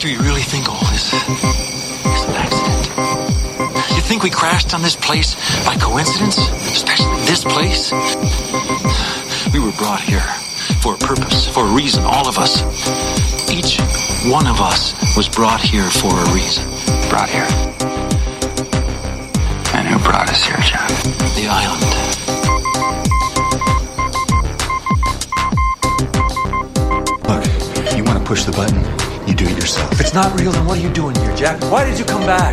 Do you really think all this is an accident? You think we crashed on this place by coincidence? Especially this place? We were brought here for a purpose, for a reason, all of us. Each one of us was brought here for a reason. Brought here. And who brought us here, John? The island. Look, you want to push the button? You do it yourself. If it's not real, then what are you doing here, Jack? Why did you come back?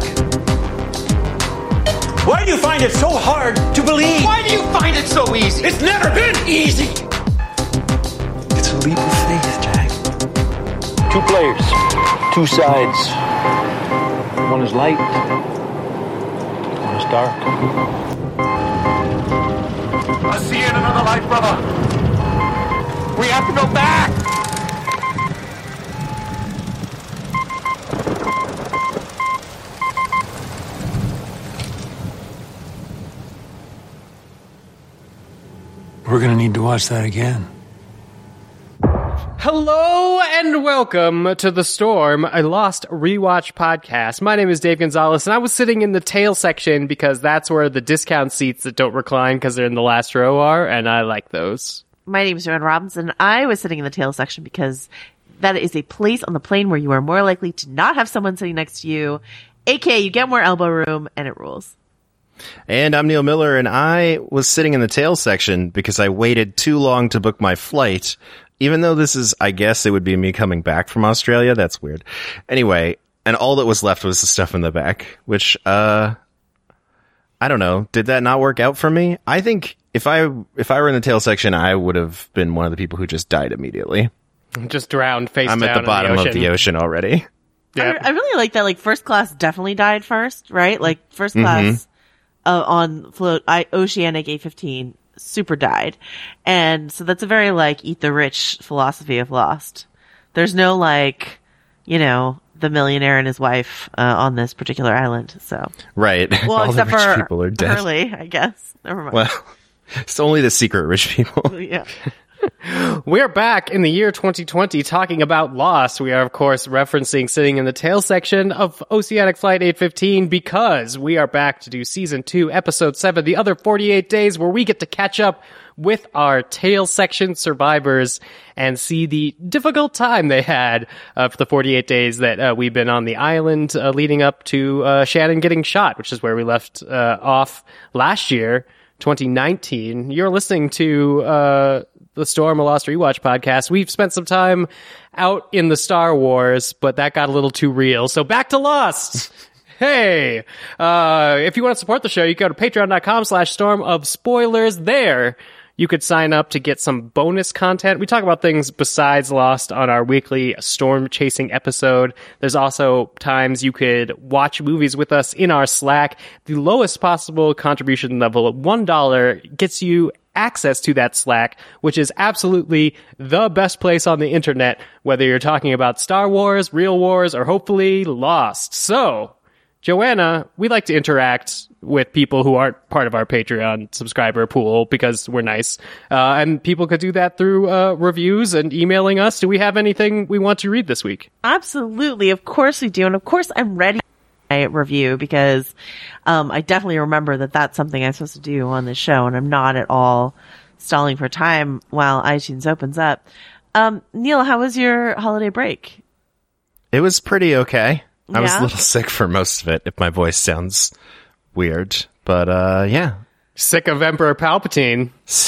Why do you find it so hard to believe? Why do you find it so easy? It's never been easy! It's a leap of faith, Jack. Two players, two sides. One is light, one is dark. I'll see you in another life, brother. We have to go back! We're gonna need to watch that again. Hello and welcome to The Storm, a Lost Rewatch podcast. My name is Dave Gonzalez, and I was sitting in the tail section because that's where the discount seats that don't recline because they're in the last row are, and I like those. My name is Joanne Robinson. I was sitting in the tail section because that is a place on the plane where you are more likely to not have someone sitting next to you, aka you get more elbow room, and it rules. And I'm Neil Miller, and I was sitting in the tail section because I waited too long to book my flight. Even though this is, I guess it would be me coming back from Australia. That's weird. Anyway, and all that was left was the stuff in the back, which, I don't know. Did that not work out for me? I think if I were in the tail section, I would have been one of the people who just died immediately. Just drowned face down. I'm at the bottom of the ocean already. Yep. I really like that. Like, first class definitely died first, right? Like, first class on Oceanic 815 super died. And so that's a very, like, eat the rich philosophy of Lost. There's no, like, you know, the millionaire and his wife on this particular island. So right. Well, all except the rich for people are dead. Hurley, I guess. Never mind. Well, it's only the secret rich people. Yeah. We're back in the year 2020 talking about Lost. We are, of course, referencing sitting in the tail section of Oceanic Flight 815 because we are back to do Season 2, Episode 7, the other 48 days where we get to catch up with our tail section survivors and see the difficult time they had for the 48 days that we've been on the island leading up to Shannon getting shot, which is where we left off last year, 2019. You're listening to The Storm, a Lost Rewatch podcast. We've spent some time out in the Star Wars, but that got a little too real. So back to Lost. Hey, if you want to support the show, you go to patreon.com/storm of spoilers. There, you could sign up to get some bonus content. We talk about things besides Lost on our weekly storm chasing episode. There's also times you could watch movies with us in our Slack. The lowest possible contribution level of $1 gets you access to that Slack, which is absolutely the best place on the internet, whether you're talking about Star Wars, Real Wars, or hopefully Lost. So, Joanna, we like to interact with people who aren't part of our Patreon subscriber pool because we're nice. And people could do that through reviews and emailing us. Do we have anything we want to read this week? Absolutely. Of course we do. And of course I'm ready for my review because I definitely remember that that's something I'm supposed to do on this show, and I'm not at all stalling for time while iTunes opens up. Neil, how was your holiday break? It was pretty okay. I was Yeah? a little sick for most of it, if my voice sounds weird. But, yeah. Sick of Emperor Palpatine.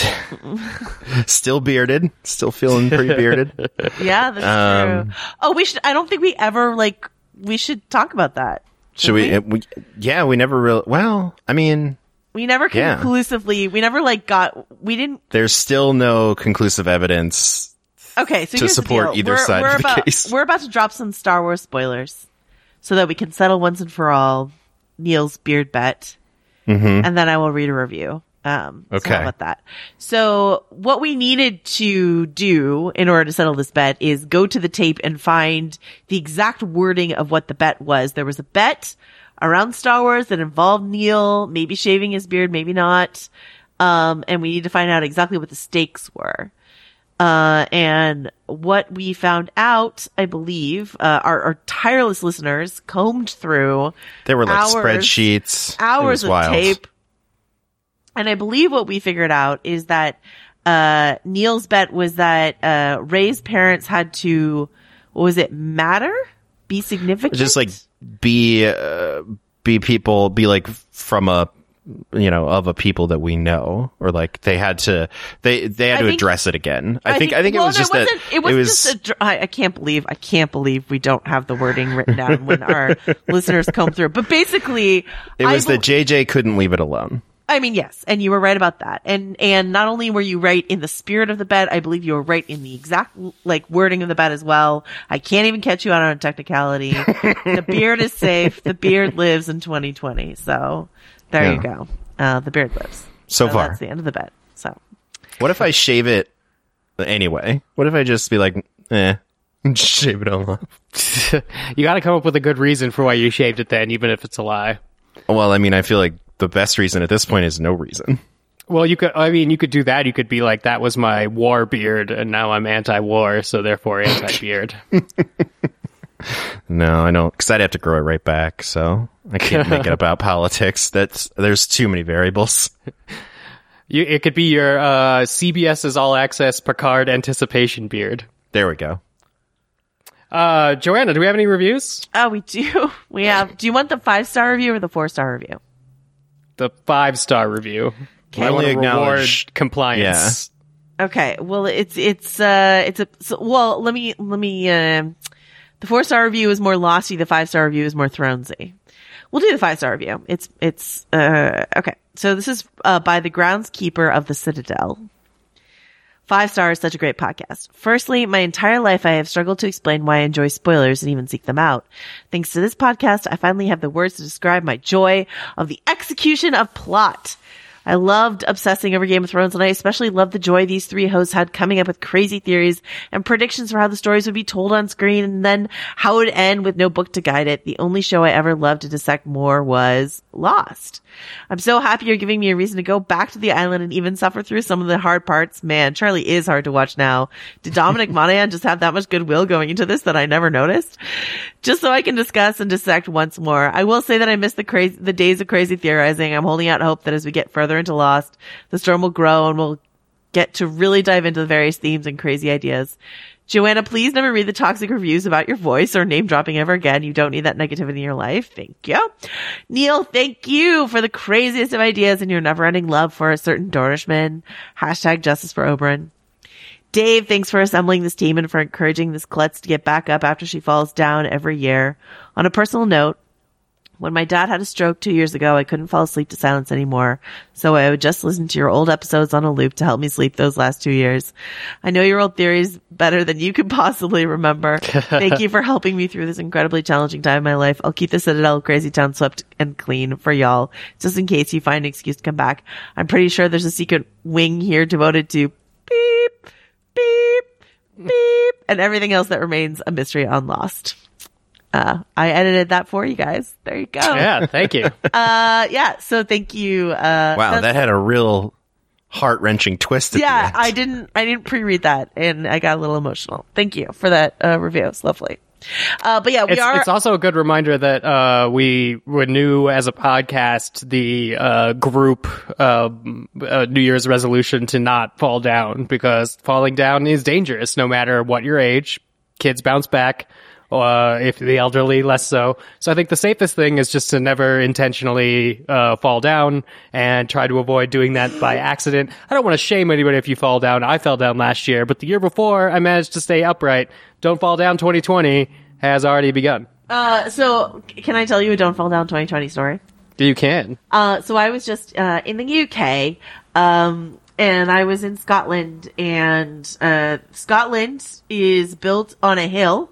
Still bearded. Still feeling pretty bearded. Yeah, that's true. Oh, I don't think we should talk about that. Should we? We never really, well, I mean. We never conclusively, we never we didn't. There's still no conclusive evidence Okay, so to here's support the deal. either side of the case. We're about to drop some Star Wars spoilers so that we can settle once and for all Neil's beard bet. And then I will read a review. So how about that? So what we needed to do in order to settle this bet is go to the tape and find the exact wording of what the bet was. There was a bet around Star Wars that involved Neil maybe shaving his beard, maybe not. And we need to find out exactly what the stakes were. And what we found out, I believe, our tireless listeners combed through. There were like spreadsheets, hours of wild tape. And I believe what we figured out is that, Neil's bet was that, Ray's parents had to, what was it, matter? Be significant? Just like be people, be like from a, of a people that we know, or like they had to address it again. I think it was just that it was I can't believe we don't have the wording written down when our listeners comb through. But basically, it was that JJ couldn't leave it alone. I mean, yes, and you were right about that. And not only were you right in the spirit of the bet, I believe you were right in the exact wording of the bet as well. I can't even catch you out on a technicality. The beard is safe. The beard lives in 2020. So there you go. The beard lives. So far. That's the end of the bet. So what if I shave it anyway? What if I just be like, shave it all off? You got to come up with a good reason for why you shaved it then, even if it's a lie. Well, I mean, I feel like the best reason at this point is no reason. Well, you could do that. You could be like, that was my war beard, and now I'm anti-war, so therefore anti-beard. No, I don't, because I'd have to grow it right back, so I can't make it about politics. There's too many variables. It could be your CBS's All Access Picard anticipation beard. There we go. Joanna, do we have any reviews? Oh, we do. We have. Do you want the 5-star review or the 4-star review? The 5-star review. Okay. I want to reward compliance. Yeah. Okay. Well, let me, the 4-star review is more Losty. The 5-star review is more Thronesy. We'll do the 5-star review. Okay. So this is, by the groundskeeper of the Citadel. 5 stars, such a great podcast. Firstly, my entire life I have struggled to explain why I enjoy spoilers and even seek them out. Thanks to this podcast, I finally have the words to describe my joy of the execution of plot. I loved obsessing over Game of Thrones, and I especially loved the joy these 3 hosts had coming up with crazy theories and predictions for how the stories would be told on screen and then how it would end with no book to guide it. The only show I ever loved to dissect more was Lost. I'm so happy you're giving me a reason to go back to the island and even suffer through some of the hard parts. Man, Charlie is hard to watch now. Did Dominic Monaghan just have that much goodwill going into this that I never noticed? Just so I can discuss and dissect once more. I will say that I miss the days of crazy theorizing. I'm holding out hope that as we get further into Lost, the storm will grow and we'll get to really dive into the various themes and crazy ideas. Joanna, please never read the toxic reviews about your voice or name dropping ever again. You don't need that negativity in your life. Thank you. Neil, thank you for the craziest of ideas and your never-ending love for a certain Dornishman. # justice for Oberyn. Dave, thanks for assembling this team and for encouraging this klutz to get back up after she falls down every year. On a personal note, when my dad had a stroke 2 years ago, I couldn't fall asleep to silence anymore, so I would just listen to your old episodes on a loop to help me sleep those last 2 years. I know your old theories better than you could possibly remember. Thank you for helping me through this incredibly challenging time in my life. I'll keep the Citadel Crazy Town swept and clean for y'all, just in case you find an excuse to come back. I'm pretty sure there's a secret wing here devoted to beep, beep, beep, and everything else that remains a mystery on Lost. I edited that for you guys. There you go. Yeah, thank you. So thank you. Wow, that had a real heart-wrenching twist at the end. I didn't pre-read that, and I got a little emotional. Thank you for that review. It's lovely. But yeah, it's also a good reminder that we renew as a podcast the group New Year's resolution to not fall down, because falling down is dangerous no matter what your age. Kids bounce back. If the elderly, less so. So I think the safest thing is just to never intentionally fall down and try to avoid doing that by accident. I don't want to shame anybody if you fall down. I fell down last year, but the year before I managed to stay upright. Don't Fall Down 2020 has already begun. So can I tell you a Don't Fall Down 2020 story? You can. So I was just in the UK, and I was in Scotland, and Scotland is built on a hill.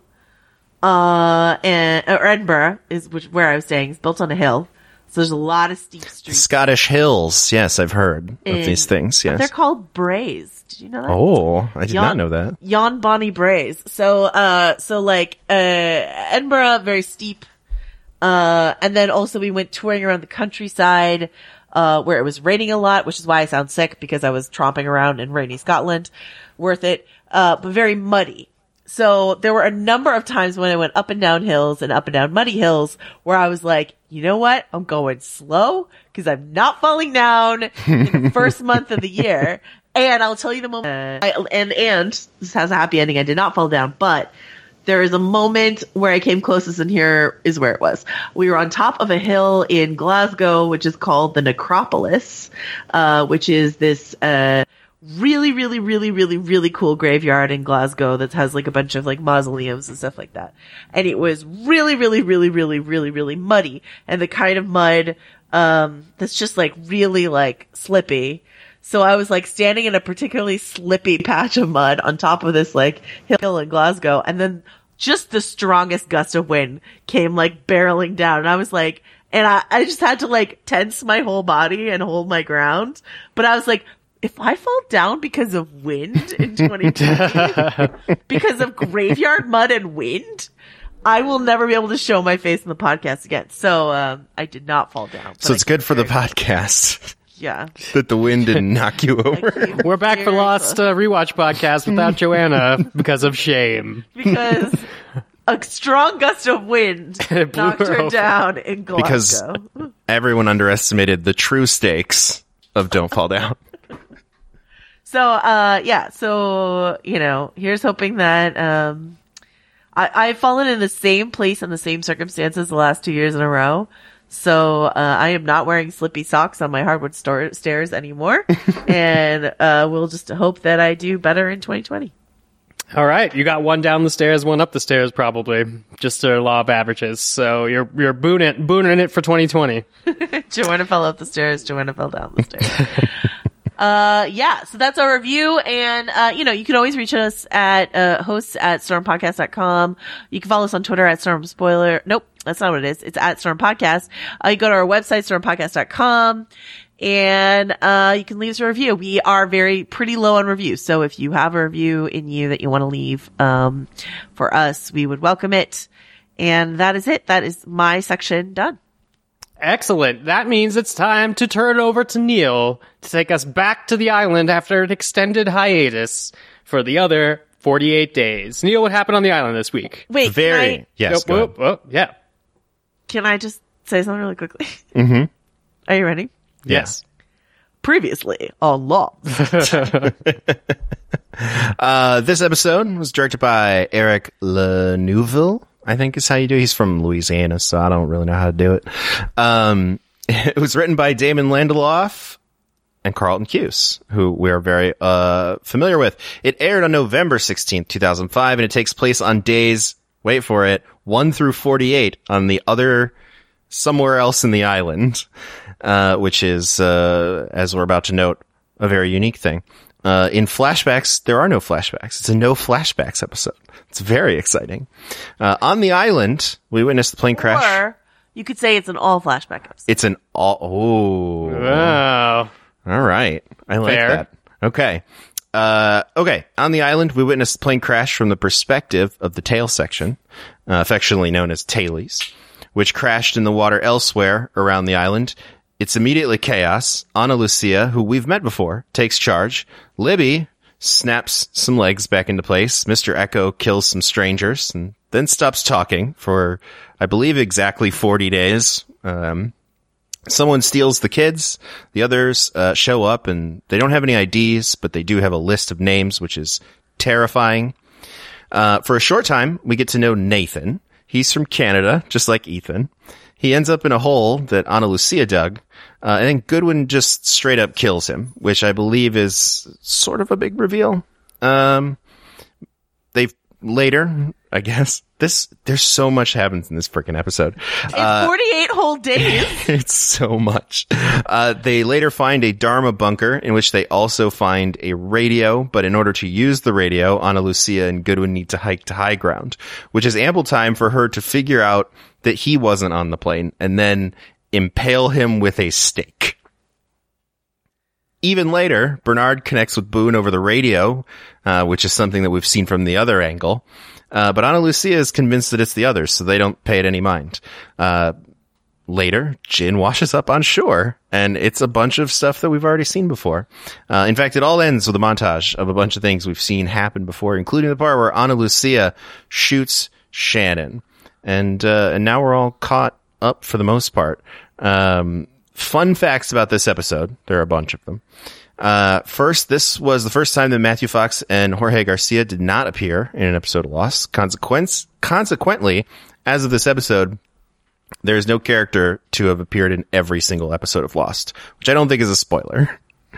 And Edinburgh where I was staying, is built on a hill. So there's a lot of steep streets. Scottish hills. Yes, I've heard of these things. Yes. They're called braes. Did you know that? Oh, I did not know that. Yon Bonnie braes. So Edinburgh, very steep. And then also we went touring around the countryside, where it was raining a lot, which is why I sound sick, because I was tromping around in rainy Scotland. Worth it. but very muddy. So there were a number of times when I went up and down hills and up and down muddy hills where I was like, you know what? I'm going slow because I'm not falling down in the first month of the year. And I'll tell you the moment. And this has a happy ending. I did not fall down, but there is a moment where I came closest, and here is where it was. We were on top of a hill in Glasgow, which is called the Necropolis, which is this really, really, really, really, really cool graveyard in Glasgow that has like a bunch of like mausoleums and stuff like that. And it was really, really, really, really, really, really muddy, and the kind of mud that's just like really like slippy. So I was like standing in a particularly slippy patch of mud on top of this like hill in Glasgow, and then just the strongest gust of wind came like barreling down, and I was like, and I just had to like tense my whole body and hold my ground. But I was like, if I fall down because of wind in 2020, because of graveyard mud and wind, I will never be able to show my face in the podcast again. So I did not fall down. So it's good for the podcast. Yeah. That the wind didn't knock you over. We're back for Lost Rewatch podcast without Joanna because of shame. Because a strong gust of wind knocked her down in Glasgow. Because everyone underestimated the true stakes of Don't Fall Down. So, yeah. So, you know, here's hoping that, I've fallen in the same place and the same circumstances the last 2 years in a row. So, I am not wearing slippy socks on my hardwood stairs anymore. And, we'll just hope that I do better in 2020. All right. You got one down the stairs, one up the stairs, probably. Just a law of averages. So you're booning it for 2020. Joanna fell up the stairs. Joanna fell down the stairs. Yeah, so that's our review. And, you know, you can always reach us at, hosts@stormpodcast.com. You can follow us on Twitter @stormspoiler. Nope, that's not what it is. It's @stormpodcast. You go to our website, stormpodcast.com, and, you can leave us a review. We are pretty low on reviews. So if you have a review in you that you want to leave, for us, we would welcome it. And that is it. That is my section done. Excellent. That means it's time to turn over to Neil to take us back to the island after an extended hiatus for the other 48 days. Neil, what happened on the island this week? Wait, Yes, yeah. Can I just say something really quickly? Mm-hmm. Are you ready? Yes. Previously on Law. This episode was directed by Eric Laneuville, I think is how you do. He's from Louisiana, so I don't really know how to do it. It was written by Damon Lindelof and Carlton Cuse, who we're very familiar with. It aired on November 16th, 2005, and it takes place on days, wait for it, 1 through 48 on the other somewhere else in the island, which is, as we're about to note, a very unique thing. In flashbacks, there are no flashbacks. It's a no flashbacks episode. It's very exciting. On the island, we witnessed the plane crash. Or you could say it's an all flashback episode. It's an all, Wow. All right. I like Fair. that. Okay. Okay. On the island, we witnessed the plane crash from the perspective of the tail section, affectionately known as tailies, which crashed in the water elsewhere around the island. It's immediately chaos. Ana Lucia, who we've met before, takes charge. Libby snaps some legs back into place. Mr. Echo kills some strangers and then stops talking for, I believe, exactly 40 days. Someone steals the kids. The others show up and they don't have any IDs, but they do have a list of names, which is terrifying. For a short time, we get to know Nathan. He's from Canada, just like Ethan. He ends up in a hole that Ana Lucia dug, and then Goodwin just straight up kills him, which I believe is sort of a big reveal. They've later, I guess, there's so much happens in this freaking episode. It's 48 whole days. It's so much. They later find a Dharma bunker in which they also find a radio, but in order to use the radio, Ana Lucia and Goodwin need to hike to high ground, which is ample time for her to figure out that he wasn't on the plane and then impale him with a stake. Even later, Bernard connects with Boone over the radio, which is something that we've seen from the other angle. But Ana Lucia is convinced that it's the others, so they don't pay it any mind. later, Jin washes up on shore, and it's a bunch of stuff that we've already seen before. In fact, it all ends with a montage of a bunch of things we've seen happen before, including the part where Ana Lucia shoots Shannon. And now we're all caught up for the most part. Fun facts about this episode. There are a bunch of them. First, this was the first time that Matthew Fox and Jorge Garcia did not appear in an episode of Lost. Consequently, as of this episode, there is no character to have appeared in every single episode of Lost, which I don't think is a spoiler.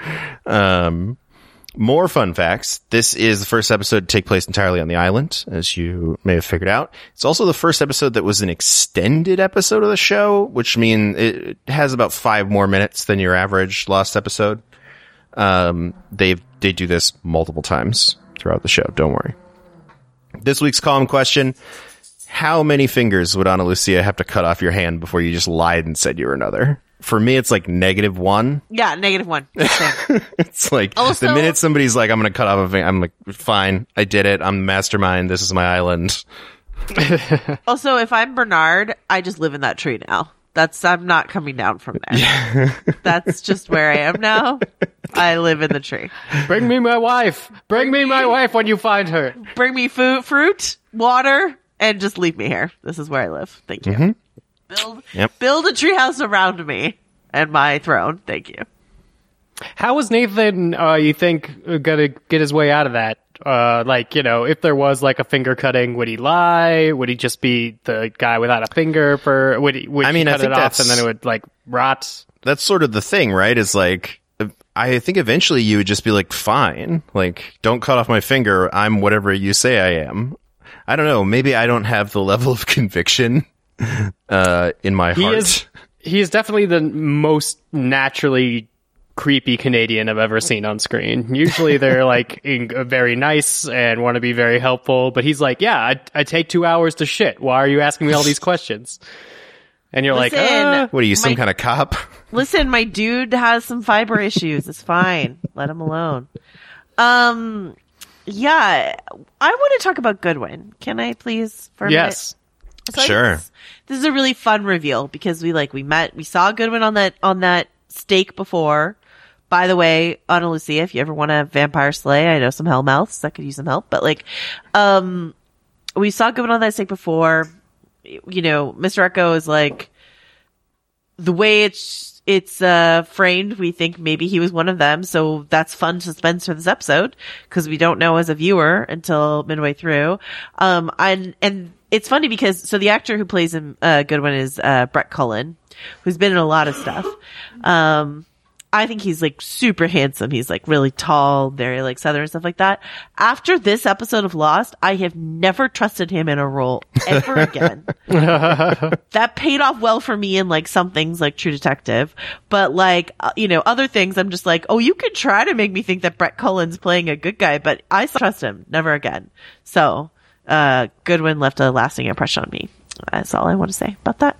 More fun facts. This is the first episode to take place entirely on the island, as you may have figured out. It's also the first episode that was an extended episode of the show, which means it has about 5 more minutes than your average Lost episode. They do this multiple times throughout the show. Don't worry. This week's column question: how many fingers would Ana Lucia have to cut off your hand before you just lied and said you were another? For me, it's like -1. Yeah, -1. It's like also, the minute somebody's like, I'm going to cut off a finger, I'm like, fine, I did it. I'm the mastermind. This is my island. Also, if I'm Bernard, I just live in that tree now. I'm not coming down from there. Yeah. That's just where I am now. I live in the tree. Bring me my wife. Bring me my wife when you find her. Bring me food, fruit, water, and just leave me here. This is where I live. Thank you. Mm-hmm. Build a treehouse around me and my throne. Thank you. How was Nathan, you think, gonna get his way out of that? If there was like a finger cutting, would he lie? Would he just be the guy without a finger would he cut it off and then it would like rot? That's sort of the thing, right? Is like, I think eventually you would just be like, fine, like, don't cut off my finger. I'm whatever you say I am. I don't know. Maybe I don't have the level of conviction, in my heart. He is definitely the most naturally creepy Canadian I've ever seen on screen. Usually they're like very nice and want to be very helpful, but he's like, yeah, I take 2 hours to shit. Why are you asking me all these questions? And you're like, what are you, some kind of cop? Listen, my dude has some fiber issues. It's fine. Let him alone. Yeah, I want to talk about Goodwin. Can I please? For a minute? So sure. This is a really fun reveal because we saw Goodwin on that stake before. By the way, Ana Lucia, if you ever want to vampire slay, I know some hellmouths that could use some help. But we saw Goodwin on that stake before. You know, Mr. Echo is like, the way it's framed, we think maybe he was one of them. So that's fun suspense for this episode because we don't know as a viewer until midway through. And it's funny because, so the actor who plays him, Goodwin is, Brett Cullen, who's been in a lot of stuff. I think he's like super handsome. He's like really tall, very like Southern and stuff like that. After this episode of Lost, I have never trusted him in a role ever again. That paid off well for me in like some things like True Detective, but like, other things I'm just like, oh, you could try to make me think that Brett Cullen's playing a good guy, but I still trust him. Never again. So, Goodwin left a lasting impression on me. That's all I want to say about that.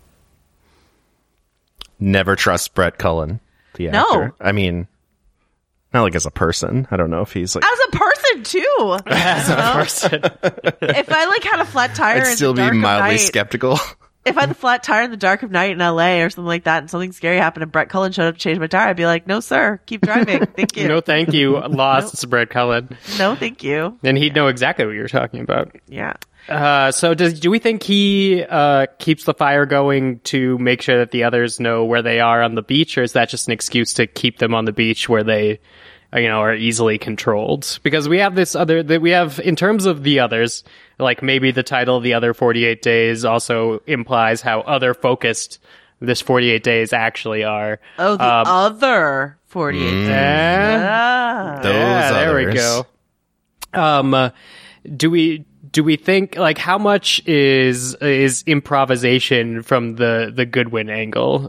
Never trust Brett Cullen, the actor. No. I mean, not like as a person. I don't know if he's like... As a person, too! As a person. If I like had a flat tire I'd still be mildly skeptical. If I had a flat tire in the dark of night in LA or something like that and something scary happened and Brett Cullen showed up to change my tire, I'd be like, no, sir. Keep driving. Thank you. No, thank you. Lost Brett Cullen. No, thank you. And he'd know exactly what you're talking about. Yeah. So do we think he keeps the fire going to make sure that the others know where they are on the beach, or is that just an excuse to keep them on the beach where they, are easily controlled? Because we have in terms of the others, like maybe the title The Other 48 Days also implies how other focused this 48 days actually are. Oh, the other 48 days. There we go. Do we think, like, how much is improvisation from the Goodwin angle?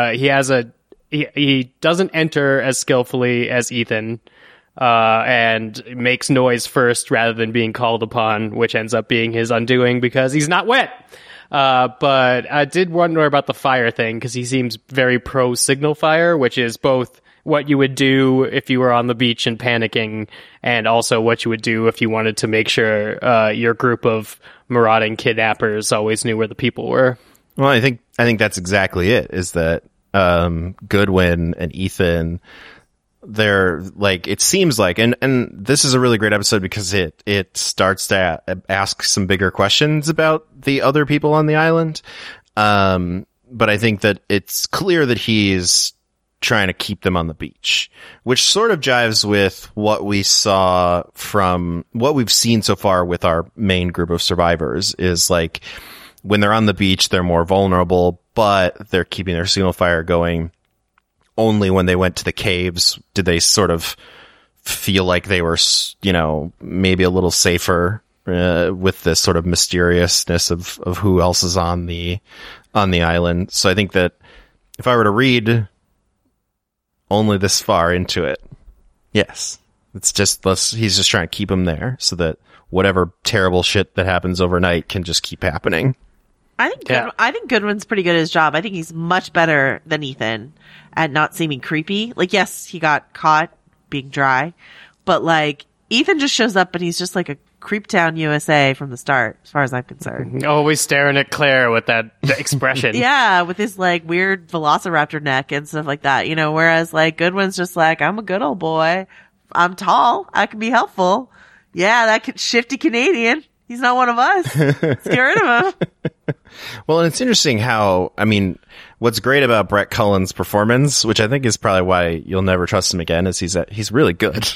He doesn't enter as skillfully as Ethan, and makes noise first rather than being called upon, which ends up being his undoing because he's not wet. But I did wonder about the fire thing because he seems very pro signal fire, which is both what you would do if you were on the beach and panicking, and also what you would do if you wanted to make sure your group of marauding kidnappers always knew where the people were. Well, I think that's exactly it, is that Goodwin and Ethan, they're like, it seems like, and this is a really great episode because it starts to ask some bigger questions about the other people on the island. But I think that it's clear that he's trying to keep them on the beach, which sort of jives with what we saw from what we've seen so far with our main group of survivors, is like when they're on the beach, they're more vulnerable, but they're keeping their signal fire going. Only when they went to the caves did they sort of feel like they were, you know, maybe a little safer, with this sort of mysteriousness of who else is on the island. So I think that if I were to read only this far into it, yes, it's just he's just trying to keep them there so that whatever terrible shit that happens overnight can just keep happening. I think Goodwin's pretty good at his job. I think he's much better than Ethan at not seeming creepy. Like, yes, he got caught being dry, but like Ethan just shows up and he's just like a Creeptown USA from the start, as far as I'm concerned. Always staring at Claire with that expression. Yeah, with his like weird velociraptor neck and stuff like that, you know, whereas like Goodwin's just like, I'm a good old boy. I'm tall. I can be helpful. Yeah, that shifty Canadian. He's not one of us. Let's get rid of him. Well, and it's interesting how, I mean, what's great about Brett Cullen's performance, which I think is probably why you'll never trust him again, is he's really good.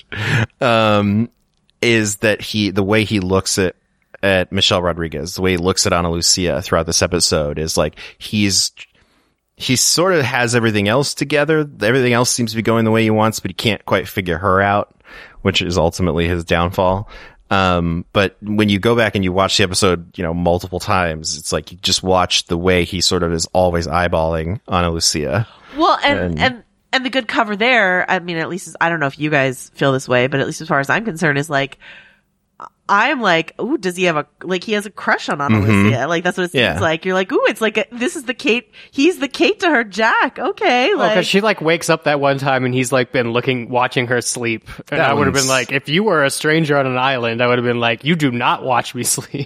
Is that the way he looks at Michelle Rodriguez, the way he looks at Ana Lucia throughout this episode is like, he sort of has everything else together. Everything else seems to be going the way he wants, but he can't quite figure her out, which is ultimately his downfall. But when you go back and you watch the episode, you know, multiple times, it's like you just watch the way he sort of is always eyeballing Ana Lucia. Well, and the good cover there, I mean, at least, I don't know if you guys feel this way, but at least as far as I'm concerned, is like, I'm like, ooh, does he have he has a crush on Ana Lucia? Like, that's what it seems like. You're like, ooh, it's like, this is the Kate, he's the Kate to her Jack. Okay. Like, cause she like wakes up that one time and he's like been watching her sleep. And I would have been like, if you were a stranger on an island, I would have been like, you do not watch me sleep.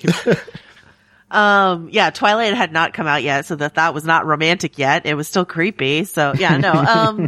Yeah, Twilight had not come out yet, so that was not romantic yet. It was still creepy. So yeah, no.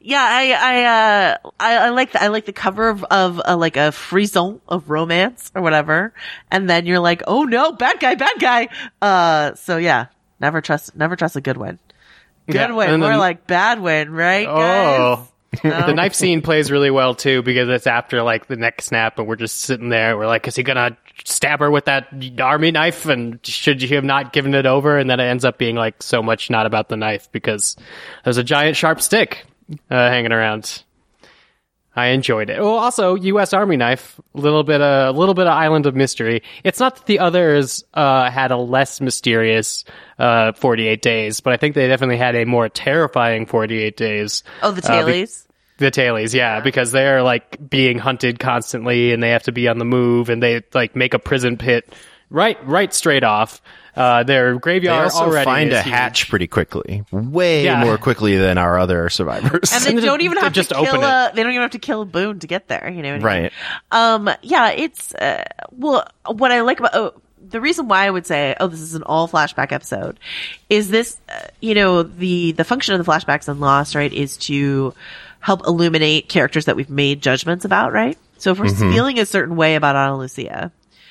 Yeah, I like the cover of like a frisson of romance or whatever. And then you're like, oh no, bad guy. So yeah, never trust a Goodwin. Goodwin, more like Badwin, right, guys? The knife scene plays really well too, because it's after like the neck snap and we're just sitting there. We're like, is he gonna stab her with that army knife? And should you have not given it over? And then it ends up being like so much not about the knife because there's a giant sharp stick hanging around. I enjoyed it. Well, also U.S. Army knife, a little bit of Island of Mystery. It's not that the others had a less mysterious 48 days, but I think they definitely had a more terrifying 48 days. Oh, the tailies. The tailies, yeah, because they're like being hunted constantly, and they have to be on the move, and they like make a prison pit right straight off. Their graveyard they also already find a huge. hatch pretty quickly, way more quickly than our other survivors. And they don't even have just to kill open it. they don't even have to kill a Boone to get there. You know what right? I mean? Yeah, it's well, what I like about the reason why I would say, this is an all flashback episode, is this, you know, the function of the flashbacks in Lost, right, is to help illuminate characters that we've made judgments about, right? So if we're feeling a certain way about Ana Lucia,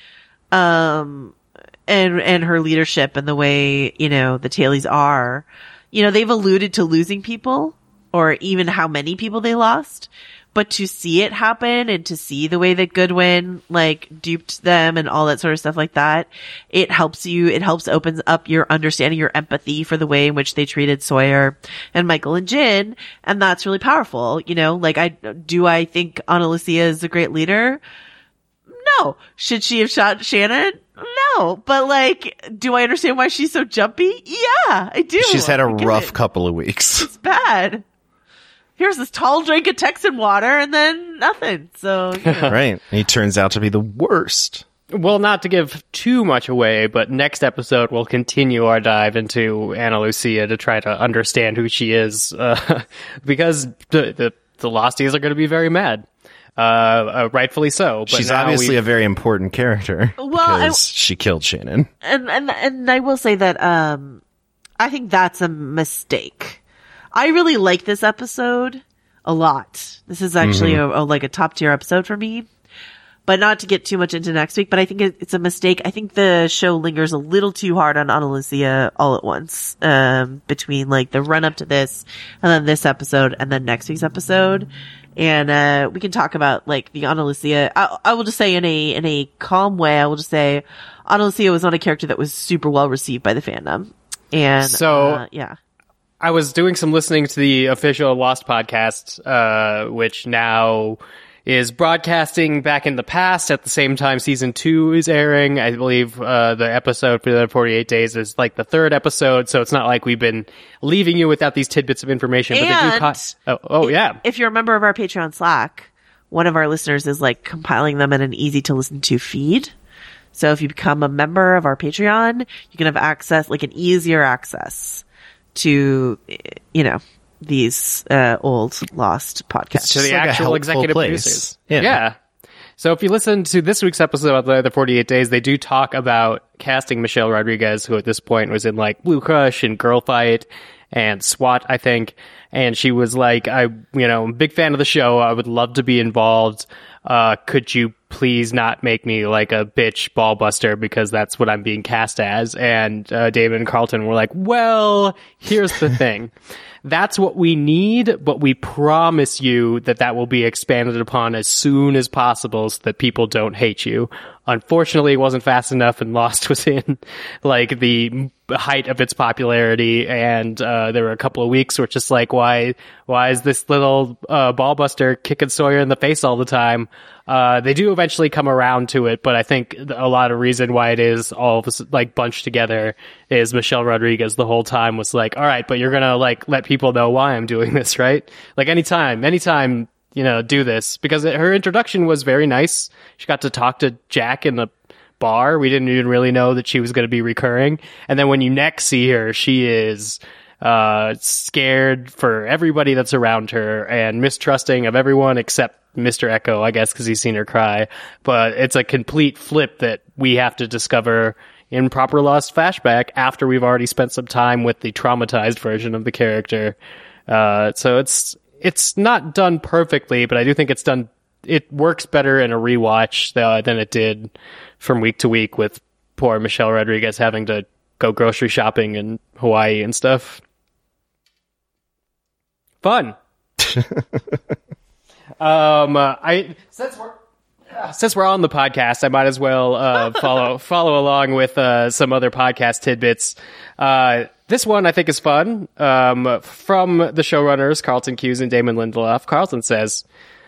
and her leadership and the way, you know, the tailies are, you know, they've alluded to losing people or even how many people they lost, but to see it happen and to see the way that Goodwin like duped them and all that sort of stuff like that, it helps opens up your understanding, your empathy for the way in which they treated Sawyer and Michael and Jin. And that's really powerful. You know, like I think Ana Lucia is a great leader? No. Should she have shot Shannon? No. But like, do I understand why she's so jumpy? Yeah, I do. She's had a rough couple of weeks. It's bad. Here's this tall drink of Texan water and then nothing. So, you know. Right. And he turns out to be the worst. Well, not to give too much away, but next episode we'll continue our dive into Ana Lucia to try to understand who she is, because the Losties are going to be very mad. Rightfully so. But she's obviously a very important character. Well, because she killed Shannon. And I will say that, I think that's a mistake. I really like this episode a lot. This is actually a top tier episode for me. But not to get too much into next week, but I think it's a mistake. I think the show lingers a little too hard on Ana Lucia all at once, between like the run up to this and then this episode and then next week's episode. And, we can talk about like the Ana Lucia. I will just say in a calm way, I will just say Ana Lucia was not a character that was super well received by the fandom. And so, yeah. I was doing some listening to the official Lost podcast, which now is broadcasting back in the past at the same time season 2 is airing. I believe the episode for the 48 days is like the 3rd episode, so it's not like we've been leaving you without these tidbits of information. And but they do yeah. If you're a member of our Patreon Slack, one of our listeners is like compiling them in an easy to listen to feed. So if you become a member of our Patreon, you can have access, like an easier access to, these old Lost podcasts. To the like actual executive place. producers. Yeah. So if you listen to this week's episode of the 48 Days, they do talk about casting Michelle Rodriguez, who at this point was in like Blue Crush and Girl Fight and SWAT, I think. And she was like, I'm a big fan of the show. I would love to be involved. Could you please not make me like a bitch ball buster, because that's what I'm being cast as. And David and Carlton were like, well, here's the thing. That's what we need, but we promise you that will be expanded upon as soon as possible so that people don't hate you. Unfortunately, it wasn't fast enough, and Lost was in like the height of its popularity, and there were a couple of weeks where it's just like, why is this little ball buster kicking Sawyer in the face all the time? They do eventually come around to it, but I think a lot of reason why it is all of us like bunched together is Michelle Rodriguez the whole time was like, all right, but you're gonna like let people know why I'm doing this, right? Like anytime, do this, because her introduction was very nice. She got to talk to Jack in the bar. We didn't even really know that she was going to be recurring. And then when you next see her, she is scared for everybody that's around her and mistrusting of everyone except Mr. Echo, I guess, because he's seen her cry. But it's a complete flip that we have to discover in proper Lost flashback after we've already spent some time with the traumatized version of the character. So it's not done perfectly, but I do think it works better in a rewatch than it did from week to week with poor Michelle Rodriguez having to go grocery shopping in Hawaii and stuff. Fun. Since we're on the podcast, I might as well follow along with some other podcast tidbits. This one I think is fun. From the showrunners, Carlton Cuse and Damon Lindelof. Carlton says,